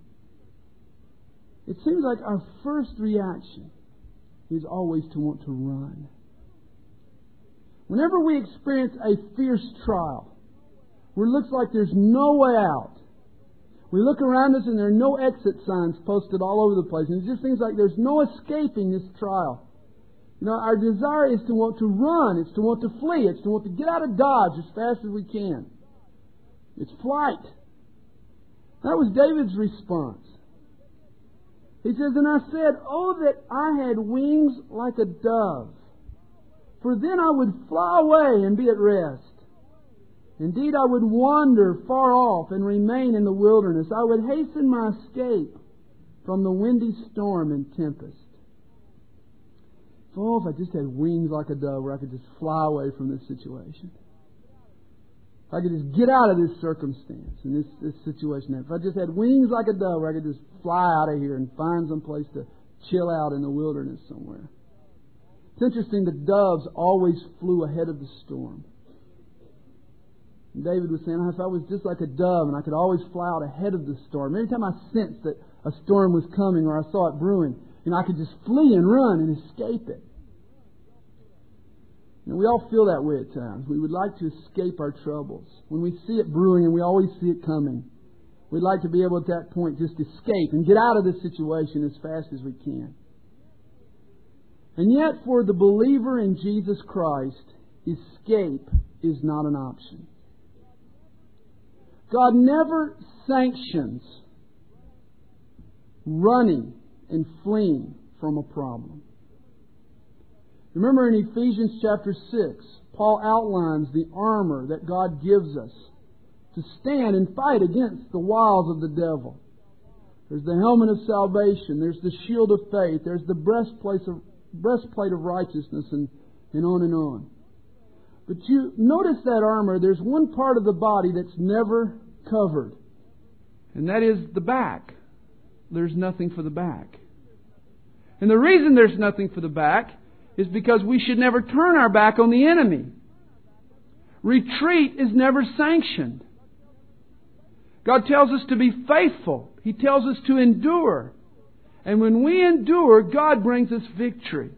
it seems like our first reaction is always to want to run. Whenever we experience a fierce trial, where it looks like there's no way out. We look around us and there are no exit signs posted all over the place. And it just seems like there's no escaping this trial. Our desire is to want to run. It's to want to flee. It's to want to get out of Dodge as fast as we can. It's flight. That was David's response. He says, "And I said, oh, that I had wings like a dove, for then I would fly away and be at rest. Indeed, I would wander far off and remain in the wilderness. I would hasten my escape from the windy storm and tempest. Oh, if I just had wings like a dove, where I could just fly away from this situation. If I could just get out of this circumstance and this situation. If I just had wings like a dove, where I could just fly out of here and find some place to chill out in the wilderness somewhere." It's interesting that doves always flew ahead of the storm. And David was saying, if I was just like a dove and I could always fly out ahead of the storm. Every time I sensed that a storm was coming or I saw it brewing, I could just flee and run and escape it. We all feel that way at times. We would like to escape our troubles. When we see it brewing and we always see it coming, we'd like to be able at that point just escape and get out of this situation as fast as we can. And yet for the believer in Jesus Christ, escape is not an option. God never sanctions running and fleeing from a problem. Remember in Ephesians chapter 6, Paul outlines the armor that God gives us to stand and fight against the wiles of the devil. There's the helmet of salvation, there's the shield of faith, there's the breastplate of righteousness, and on and on. But you notice that armor, there's one part of the body that's never covered, and that is the back. There's nothing for the back. And the reason there's nothing for the back is because we should never turn our back on the enemy. Retreat is never sanctioned. God tells us to be faithful. He tells us to endure. And when we endure, God brings us victory.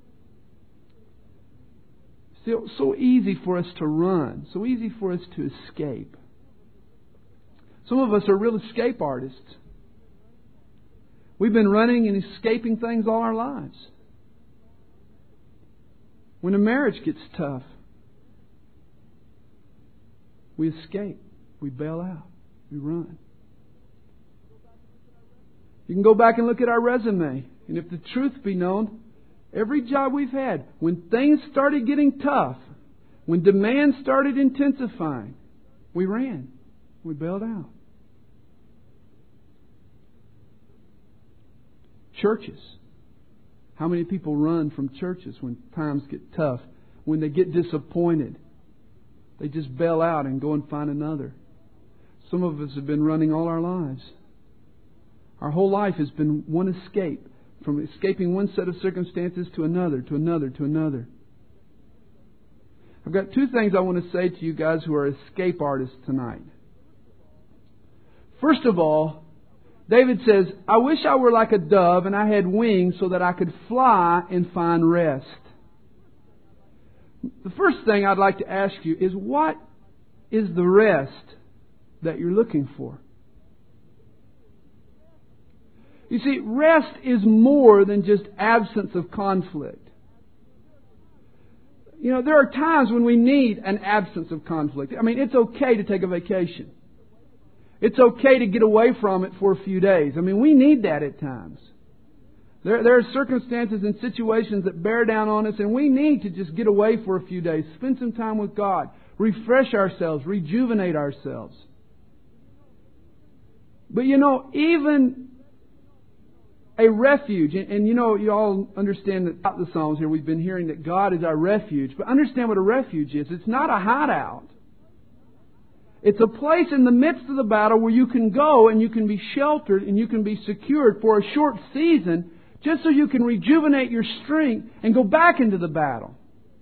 So easy for us to run. So easy for us to escape. Some of us are real escape artists. We've been running and escaping things all our lives. When a marriage gets tough, we escape. We bail out. We run. You can go back and look at our resume. And if the truth be known, every job we've had, when things started getting tough, when demand started intensifying, we ran. We bailed out. Churches. How many people run from churches when times get tough? When they get disappointed, they just bail out and go and find another. Some of us have been running all our lives. Our whole life has been one escape. From escaping one set of circumstances to another, to another, to another. I've got two things I want to say to you guys who are escape artists tonight. First of all, David says, I wish I were like a dove and I had wings so that I could fly and find rest. The first thing I'd like to ask you is, what is the rest that you're looking for? You see, rest is more than just absence of conflict. There are times when we need an absence of conflict. I mean, it's okay to take a vacation. It's okay to get away from it for a few days. I mean, we need that at times. There are circumstances and situations that bear down on us, and we need to just get away for a few days, spend some time with God, refresh ourselves, rejuvenate ourselves. But even a refuge, and you all understand that throughout the Psalms here we've been hearing that God is our refuge, but understand what a refuge is. It's not a hideout. It's a place in the midst of the battle where you can go and you can be sheltered and you can be secured for a short season, just so you can rejuvenate your strength and go back into the battle.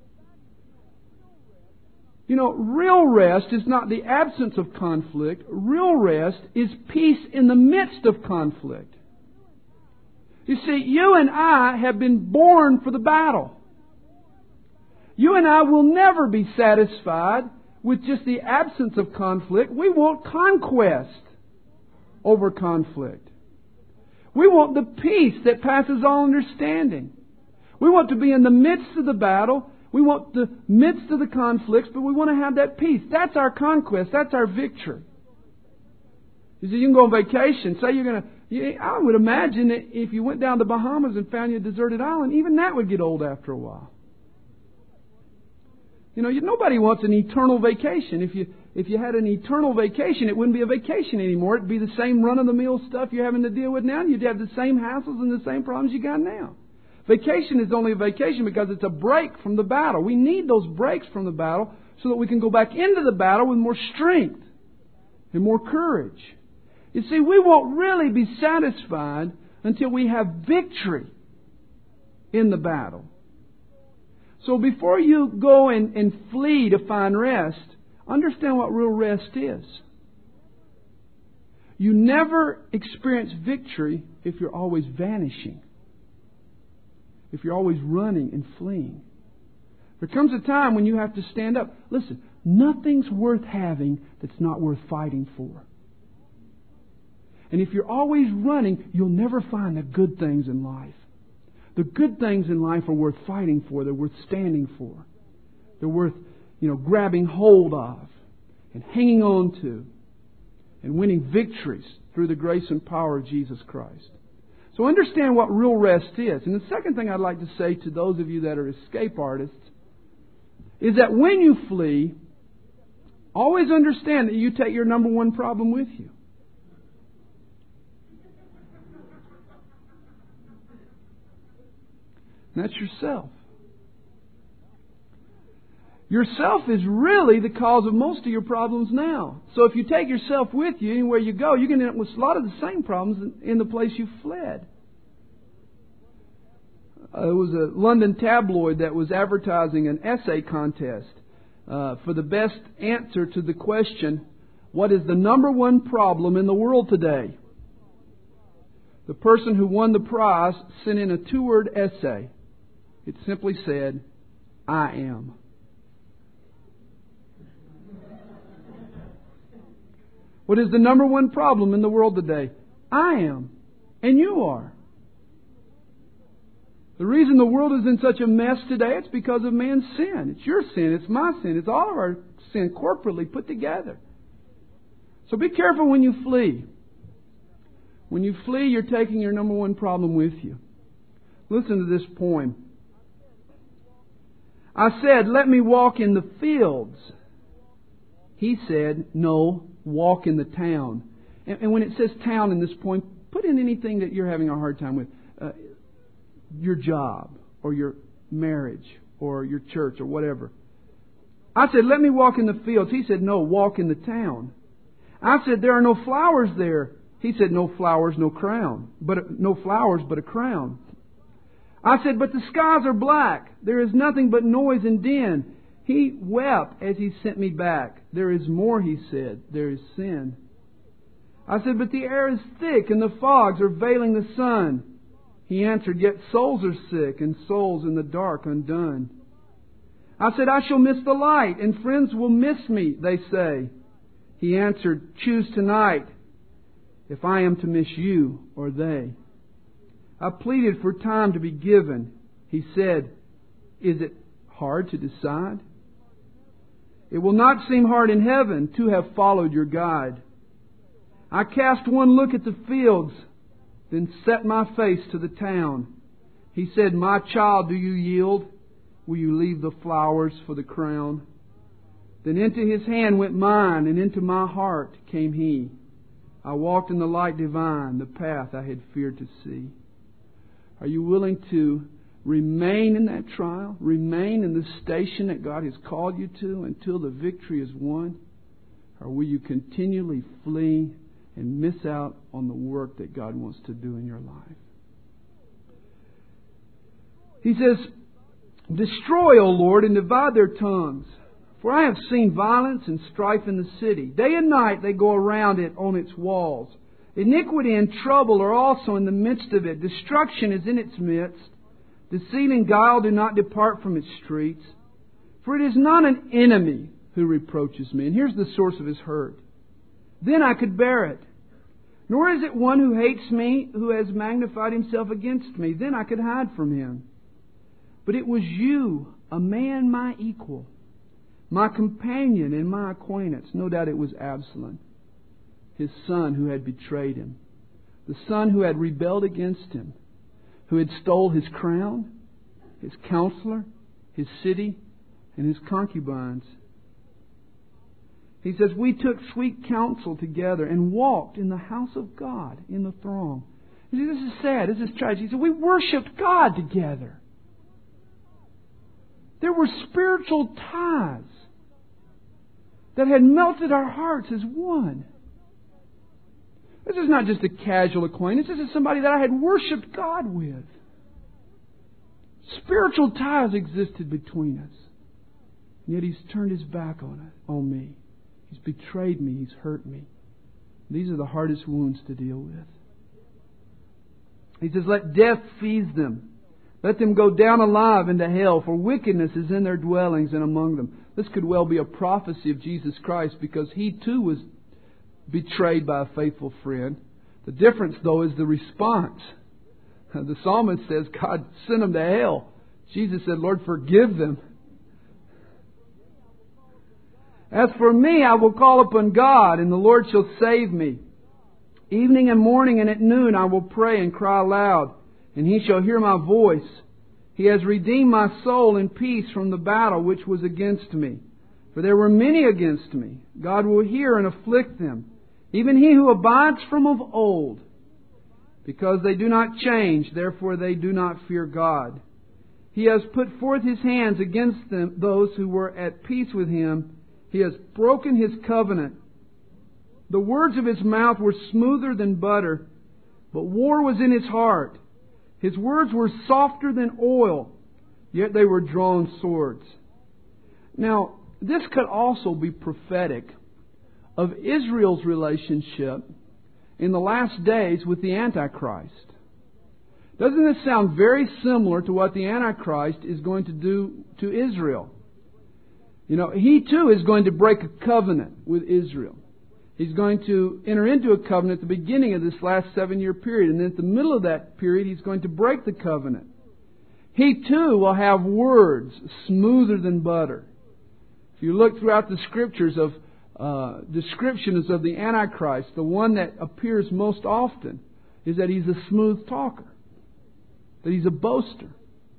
Real rest is not the absence of conflict. Real rest is peace in the midst of conflict. You see, you and I have been born for the battle. You and I will never be satisfied with just the absence of conflict. We want conquest over conflict. We want the peace that passes all understanding. We want to be in the midst of the battle. We want the midst of the conflicts, but we want to have that peace. That's our conquest. That's our victory. You see, you can go on vacation. Say you're going to... I would imagine that if you went down to the Bahamas and found you a deserted island, even that would get old after a while. Nobody wants an eternal vacation. If you had an eternal vacation, it wouldn't be a vacation anymore. It'd be the same run-of-the-mill stuff you're having to deal with now. You'd have the same hassles and the same problems you got now. Vacation is only a vacation because it's a break from the battle. We need those breaks from the battle so that we can go back into the battle with more strength and more courage. You see, we won't really be satisfied until we have victory in the battle. So before you go and flee to find rest, understand what real rest is. You never experience victory if you're always vanishing. If you're always running and fleeing. There comes a time when you have to stand up. Listen, nothing's worth having that's not worth fighting for. And if you're always running, you'll never find the good things in life. The good things in life are worth fighting for. They're worth standing for. They're worth, grabbing hold of and hanging on to and winning victories through the grace and power of Jesus Christ. So understand what real rest is. And the second thing I'd like to say to those of you that are escape artists is that when you flee, always understand that you take your number one problem with you. And that's yourself. Yourself is really the cause of most of your problems now. So if you take yourself with you anywhere you go, you're going to end up with a lot of the same problems in the place you fled. There was a London tabloid that was advertising an essay contest for the best answer to the question, what is the number one problem in the world today? The person who won the prize sent in a 2-word essay. It simply said, I am. What is the number one problem in the world today? I am. And you are. The reason the world is in such a mess today, it's because of man's sin. It's your sin. It's my sin. It's all of our sin corporately put together. So be careful when you flee. When you flee, you're taking your number one problem with you. Listen to this poem. I said, let me walk in the fields. He said, no, walk in the town. And when it says town in this point, put in anything that you're having a hard time with. Your job, or your marriage, or your church, or whatever. I said, let me walk in the fields. He said, no, walk in the town. I said, there are no flowers there. He said, no flowers, no crown. No flowers, but a crown. I said, but the skies are black. There is nothing but noise and din. He wept as he sent me back. There is more, he said. There is sin. I said, but the air is thick and the fogs are veiling the sun. He answered, yet souls are sick and souls in the dark undone. I said, I shall miss the light and friends will miss me, they say. He answered, choose tonight if I am to miss you or they. I pleaded for time to be given. He said, is it hard to decide? It will not seem hard in heaven to have followed your guide. I cast one look at the fields, then set my face to the town. He said, my child, do you yield? Will you leave the flowers for the crown? Then into his hand went mine, and into my heart came he. I walked in the light divine, the path I had feared to see. Are you willing to remain in that trial? Remain in the station that God has called you to until the victory is won? Or will you continually flee and miss out on the work that God wants to do in your life? He says, destroy, O Lord, and divide their tongues. For I have seen violence and strife in the city. Day and night they go around it on its walls. Iniquity and trouble are also in the midst of it. Destruction is in its midst. Deceit and guile do not depart from its streets. For it is not an enemy who reproaches me. And here's the source of his hurt. Then I could bear it. Nor is it one who hates me who has magnified himself against me. Then I could hide from him. But it was you, a man my equal, my companion and my acquaintance. No doubt it was Absalom, his son who had betrayed him, the son who had rebelled against him, who had stole his crown, his counselor, his city, and his concubines. He says, we took sweet counsel together and walked in the house of God in the throng. You see, this is sad. This is tragic. He said, we worshipped God together. There were spiritual ties that had melted our hearts as one. This is not just a casual acquaintance. This is somebody that I had worshipped God with. Spiritual ties existed between us. And yet He's turned His back on me. He's betrayed me. He's hurt me. These are the hardest wounds to deal with. He says, let death seize them. Let them go down alive into hell, for wickedness is in their dwellings and among them. This could well be a prophecy of Jesus Christ, because He too was betrayed by a faithful friend. The difference, though, is the response. The psalmist says, God sent them to hell. Jesus said, Lord, forgive them. As for me, I will call upon God, and the Lord shall save me. Evening and morning and at noon I will pray and cry aloud, and He shall hear my voice. He has redeemed my soul in peace from the battle which was against me. For there were many against me. God will hear and afflict them, even He who abides from of old. Because they do not change, therefore they do not fear God. He has put forth His hands against them, those who were at peace with Him. He has broken His covenant. The words of His mouth were smoother than butter, but war was in His heart. His words were softer than oil, yet they were drawn swords. Now, this could also be prophetic of Israel's relationship in the last days with the Antichrist. Doesn't this sound very similar to what the Antichrist is going to do to Israel? You know, he too is going to break a covenant with Israel. He's going to enter into a covenant at the beginning of this last 7-year period. And then at the middle of that period, He's going to break the covenant. He too will have words smoother than butter. If you look throughout the Scriptures of descriptions of the Antichrist, the one that appears most often is that he's a smooth talker, that he's a boaster,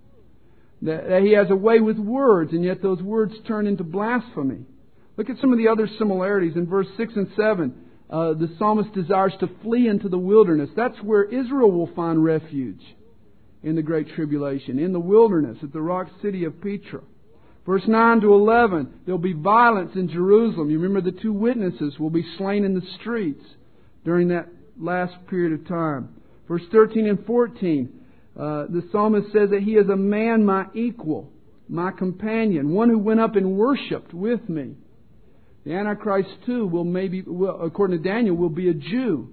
that he has a way with words, and yet those words turn into blasphemy. Look at some of the other similarities. In verse 6 and 7, the psalmist desires to flee into the wilderness. That's where Israel will find refuge in the Great Tribulation, in the wilderness at the rock city of Petra. Verse 9 to 11, there'll be violence in Jerusalem. You remember the 2 witnesses will be slain in the streets during that last period of time. Verse 13 and 14, the psalmist says that he is a man my equal, my companion, one who went up and worshipped with me. The Antichrist too will, according to Daniel, will be a Jew.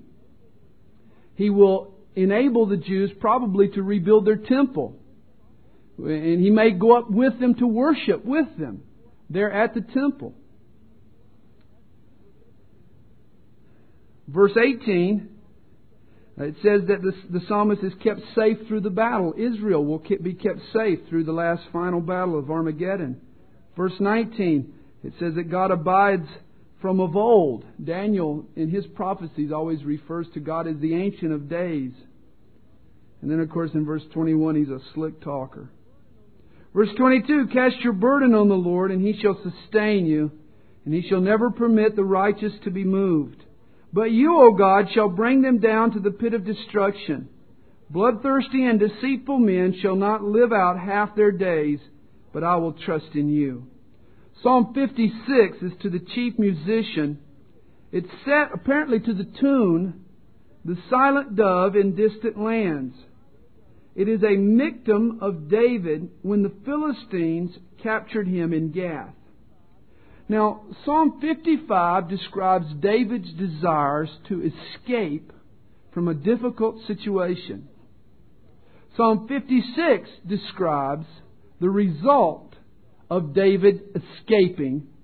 He will enable the Jews probably to rebuild their temple. And he may go up with them to worship with them there at the temple. Verse 18, it says that the psalmist is kept safe through the battle. Israel will be kept safe through the last final battle of Armageddon. Verse 19, it says that God abides from of old. Daniel, in his prophecies, always refers to God as the Ancient of Days. And then, of course, in verse 21, He's a slick talker. Verse 22, cast your burden on the Lord, and He shall sustain you, and He shall never permit the righteous to be moved. But you, O God, shall bring them down to the pit of destruction. Bloodthirsty and deceitful men shall not live out half their days, but I will trust in You. Psalm 56 is to the chief musician. It's set apparently to the tune, The Silent Dove in Distant Lands. It is a Michtam of David when the Philistines captured him in Gath. Now, Psalm 55 describes David's desires to escape from a difficult situation. Psalm 56 describes the result of David escaping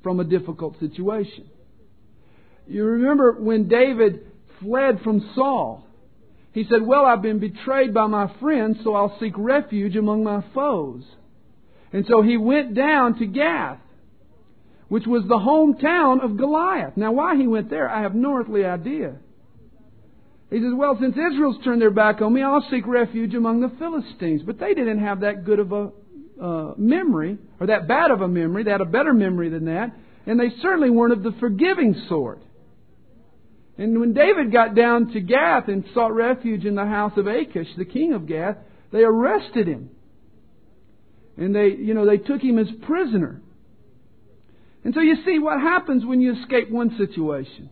from a difficult situation. You remember when David fled from Saul, he said, well, I've been betrayed by my friends, so I'll seek refuge among my foes. And so he went down to Gath, which was the hometown of Goliath. Now, why he went there, I have no earthly idea. He says, well, since Israel's turned their back on me, I'll seek refuge among the Philistines. But they didn't have that good of a memory, or that bad of a memory. They had a better memory than that. And they certainly weren't of the forgiving sort. And when David got down to Gath and sought refuge in the house of Achish, the king of Gath, they arrested him. And they took him as prisoner. And so you see what happens when you escape one situation.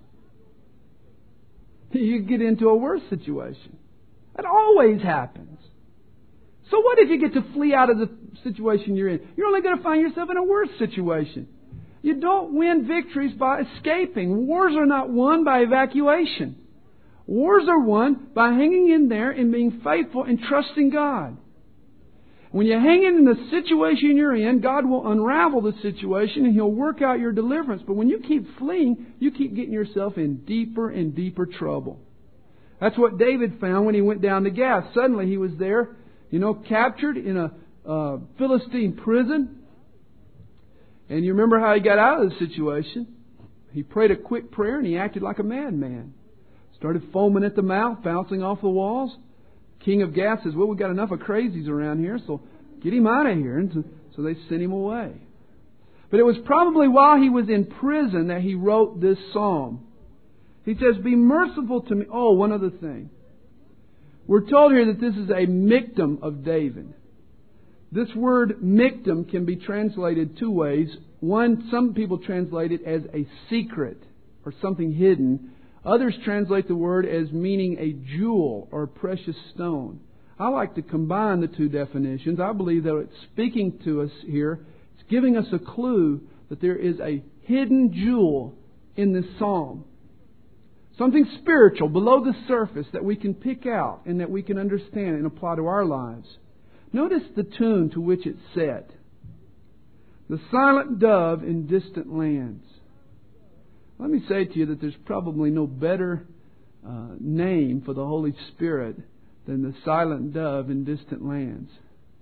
You get into a worse situation. That always happens. So what if you get to flee out of the situation you're in? You're only going to find yourself in a worse situation. You don't win victories by escaping. Wars are not won by evacuation. Wars are won by hanging in there and being faithful and trusting God. When you hang in the situation you're in, God will unravel the situation and He'll work out your deliverance. But when you keep fleeing, you keep getting yourself in deeper and deeper trouble. That's what David found when he went down to Gath. Suddenly he was there, captured in a Philistine prison. And you remember how he got out of the situation. He prayed a quick prayer and he acted like a madman. Started foaming at the mouth, bouncing off the walls. King of Gath says, well, we've got enough of crazies around here, so get him out of here. And so they sent him away. But it was probably while he was in prison that he wrote this psalm. He says, be merciful to me. Oh, one other thing. We're told here that this is a miktam of David. This word miktam can be translated two ways. One, some people translate it as a secret or something hidden. Others translate the word as meaning a jewel or a precious stone. I like to combine the two definitions. I believe that it's speaking to us here. It's giving us a clue that there is a hidden jewel in this psalm. Something spiritual below the surface that we can pick out and that we can understand and apply to our lives. Notice the tune to which it's set. The silent dove in distant lands. Let me say to you that there's probably no better name for the Holy Spirit than the silent dove in distant lands.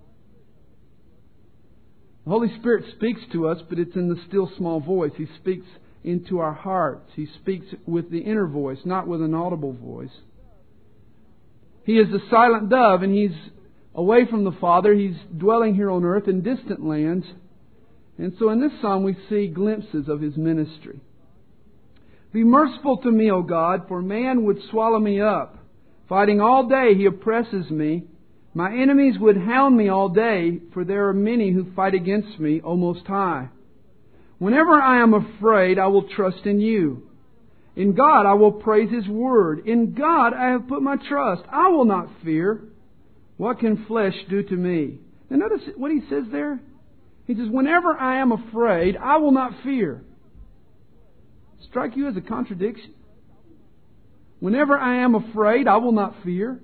The Holy Spirit speaks to us, but it's in the still small voice. He speaks into our hearts. He speaks with the inner voice, not with an audible voice. He is the silent dove, and He's away from the Father. He's dwelling here on earth in distant lands. And so in this psalm we see glimpses of His ministry. Be merciful to me, O God, for man would swallow me up. Fighting all day, he oppresses me. My enemies would hound me all day, for there are many who fight against me, O Most High. Whenever I am afraid, I will trust in You. In God I will praise His word. In God I have put my trust. I will not fear. What can flesh do to me? And notice what he says there. He says, whenever I am afraid, I will not fear. Strike you as a contradiction? Whenever I am afraid, I will not fear.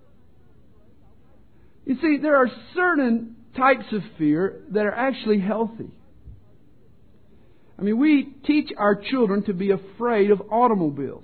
You see, there are certain types of fear that are actually healthy. I mean, we teach our children to be afraid of automobiles.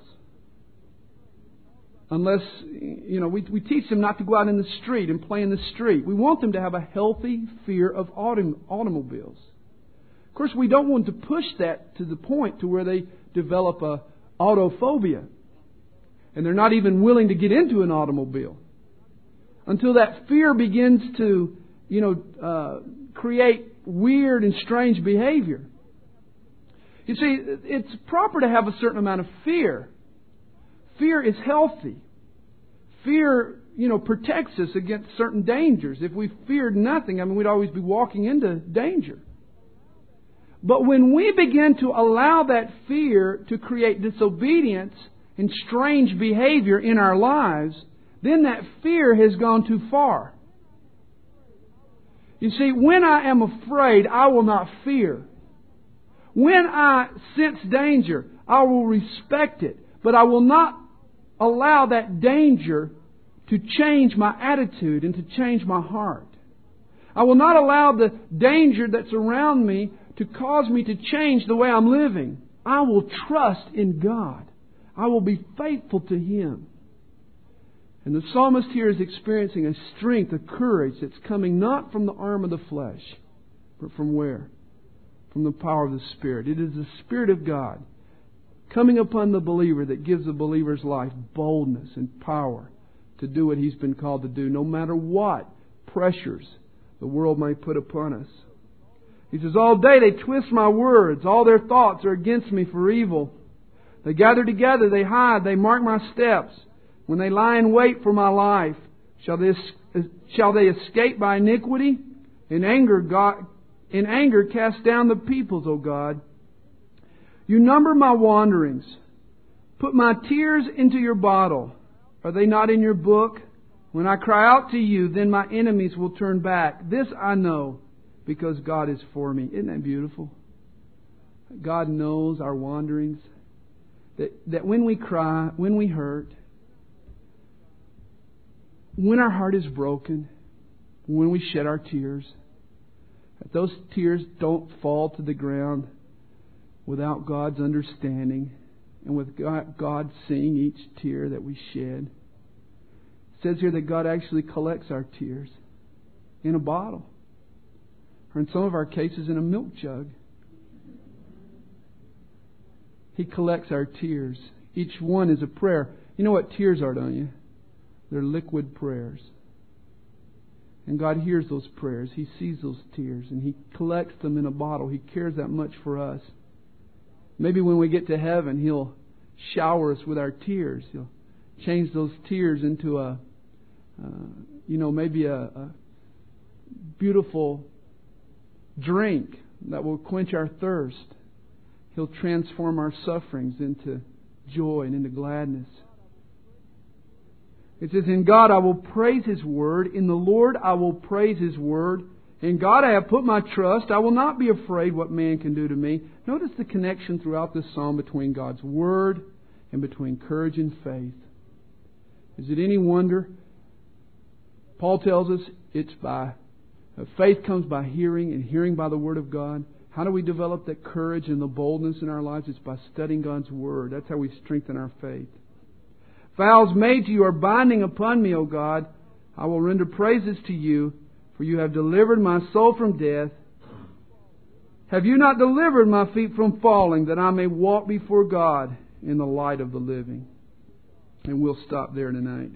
Unless, we teach them not to go out in the street and play in the street. We want them to have a healthy fear of automobiles. Of course, we don't want to push that to the point to where they develop a autophobia. And they're not even willing to get into an automobile. Until that fear begins to, create weird and strange behavior. You see, it's proper to have a certain amount of fear. Fear is healthy. Fear, protects us against certain dangers. If we feared nothing, we'd always be walking into danger. But when we begin to allow that fear to create disobedience and strange behavior in our lives, then that fear has gone too far. You see, when I am afraid, I will not fear. When I sense danger, I will respect it. But I will not allow that danger to change my attitude and to change my heart. I will not allow the danger that's around me to cause me to change the way I'm living. I will trust in God. I will be faithful to Him. And the psalmist here is experiencing a strength, a courage that's coming not from the arm of the flesh, but from where? From the power of the Spirit. It is the Spirit of God coming upon the believer that gives the believer's life boldness and power to do what he's been called to do, no matter what pressures the world may put upon us. He says, all day they twist my words. All their thoughts are against me for evil. They gather together, they hide, they mark my steps. When they lie in wait for my life, shall they escape by iniquity? In anger, cast down the peoples, O God. You number my wanderings. Put my tears into your bottle. Are they not in your book? When I cry out to you, then my enemies will turn back. This I know, because God is for me. Isn't that beautiful? God knows our wanderings. That when we cry, when we hurt, when our heart is broken, when we shed our tears, that those tears don't fall to the ground without God's understanding and with God seeing each tear that we shed. It says here that God actually collects our tears in a bottle, or in some of our cases in a milk jug. He collects our tears. Each one is a prayer. You know what tears are, don't you? They're liquid prayers. And God hears those prayers. He sees those tears and He collects them in a bottle. He cares that much for us. Maybe when we get to heaven, He'll shower us with our tears. He'll change those tears into maybe a beautiful drink that will quench our thirst. He'll transform our sufferings into joy and into gladness. It says, in God I will praise His word. In the Lord I will praise His word. In God I have put my trust. I will not be afraid what man can do to me. Notice the connection throughout this psalm between God's word and between courage and faith. Is it any wonder? Paul tells us faith comes by hearing, and hearing by the word of God. How do we develop that courage and the boldness in our lives? It's by studying God's word. That's how we strengthen our faith. Vows made to you are binding upon me, O God. I will render praises to you, for you have delivered my soul from death. Have you not delivered my feet from falling, that I may walk before God in the light of the living? And we'll stop there tonight.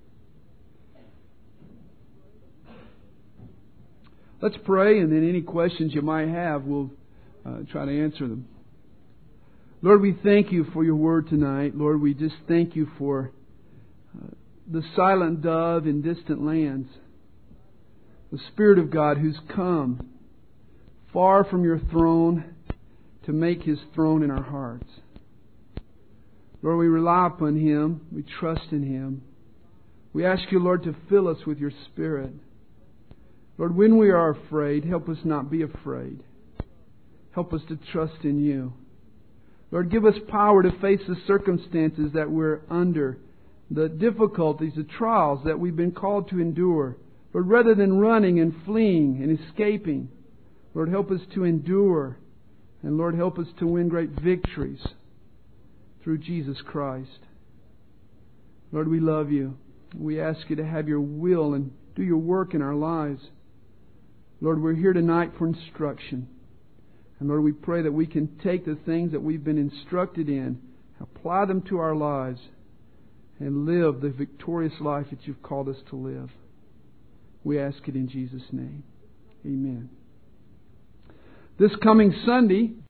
Let's pray, and then any questions you might have, we'll try to answer them. Lord, we thank You for Your word tonight. Lord, we just thank You for the silent dove in distant lands. The Spirit of God who's come far from Your throne to make His throne in our hearts. Lord, we rely upon Him. We trust in Him. We ask You, Lord, to fill us with Your Spirit. Lord, when we are afraid, help us not be afraid. Help us to trust in You. Lord, give us power to face the circumstances that we're under, the difficulties, the trials that we've been called to endure. Lord, rather than running and fleeing and escaping, Lord, help us to endure. And Lord, help us to win great victories through Jesus Christ. Lord, we love You. We ask You to have Your will and do Your work in our lives. Lord, we're here tonight for instruction. And Lord, we pray that we can take the things that we've been instructed in, apply them to our lives, and live the victorious life that You've called us to live. We ask it in Jesus' name. Amen. This coming Sunday,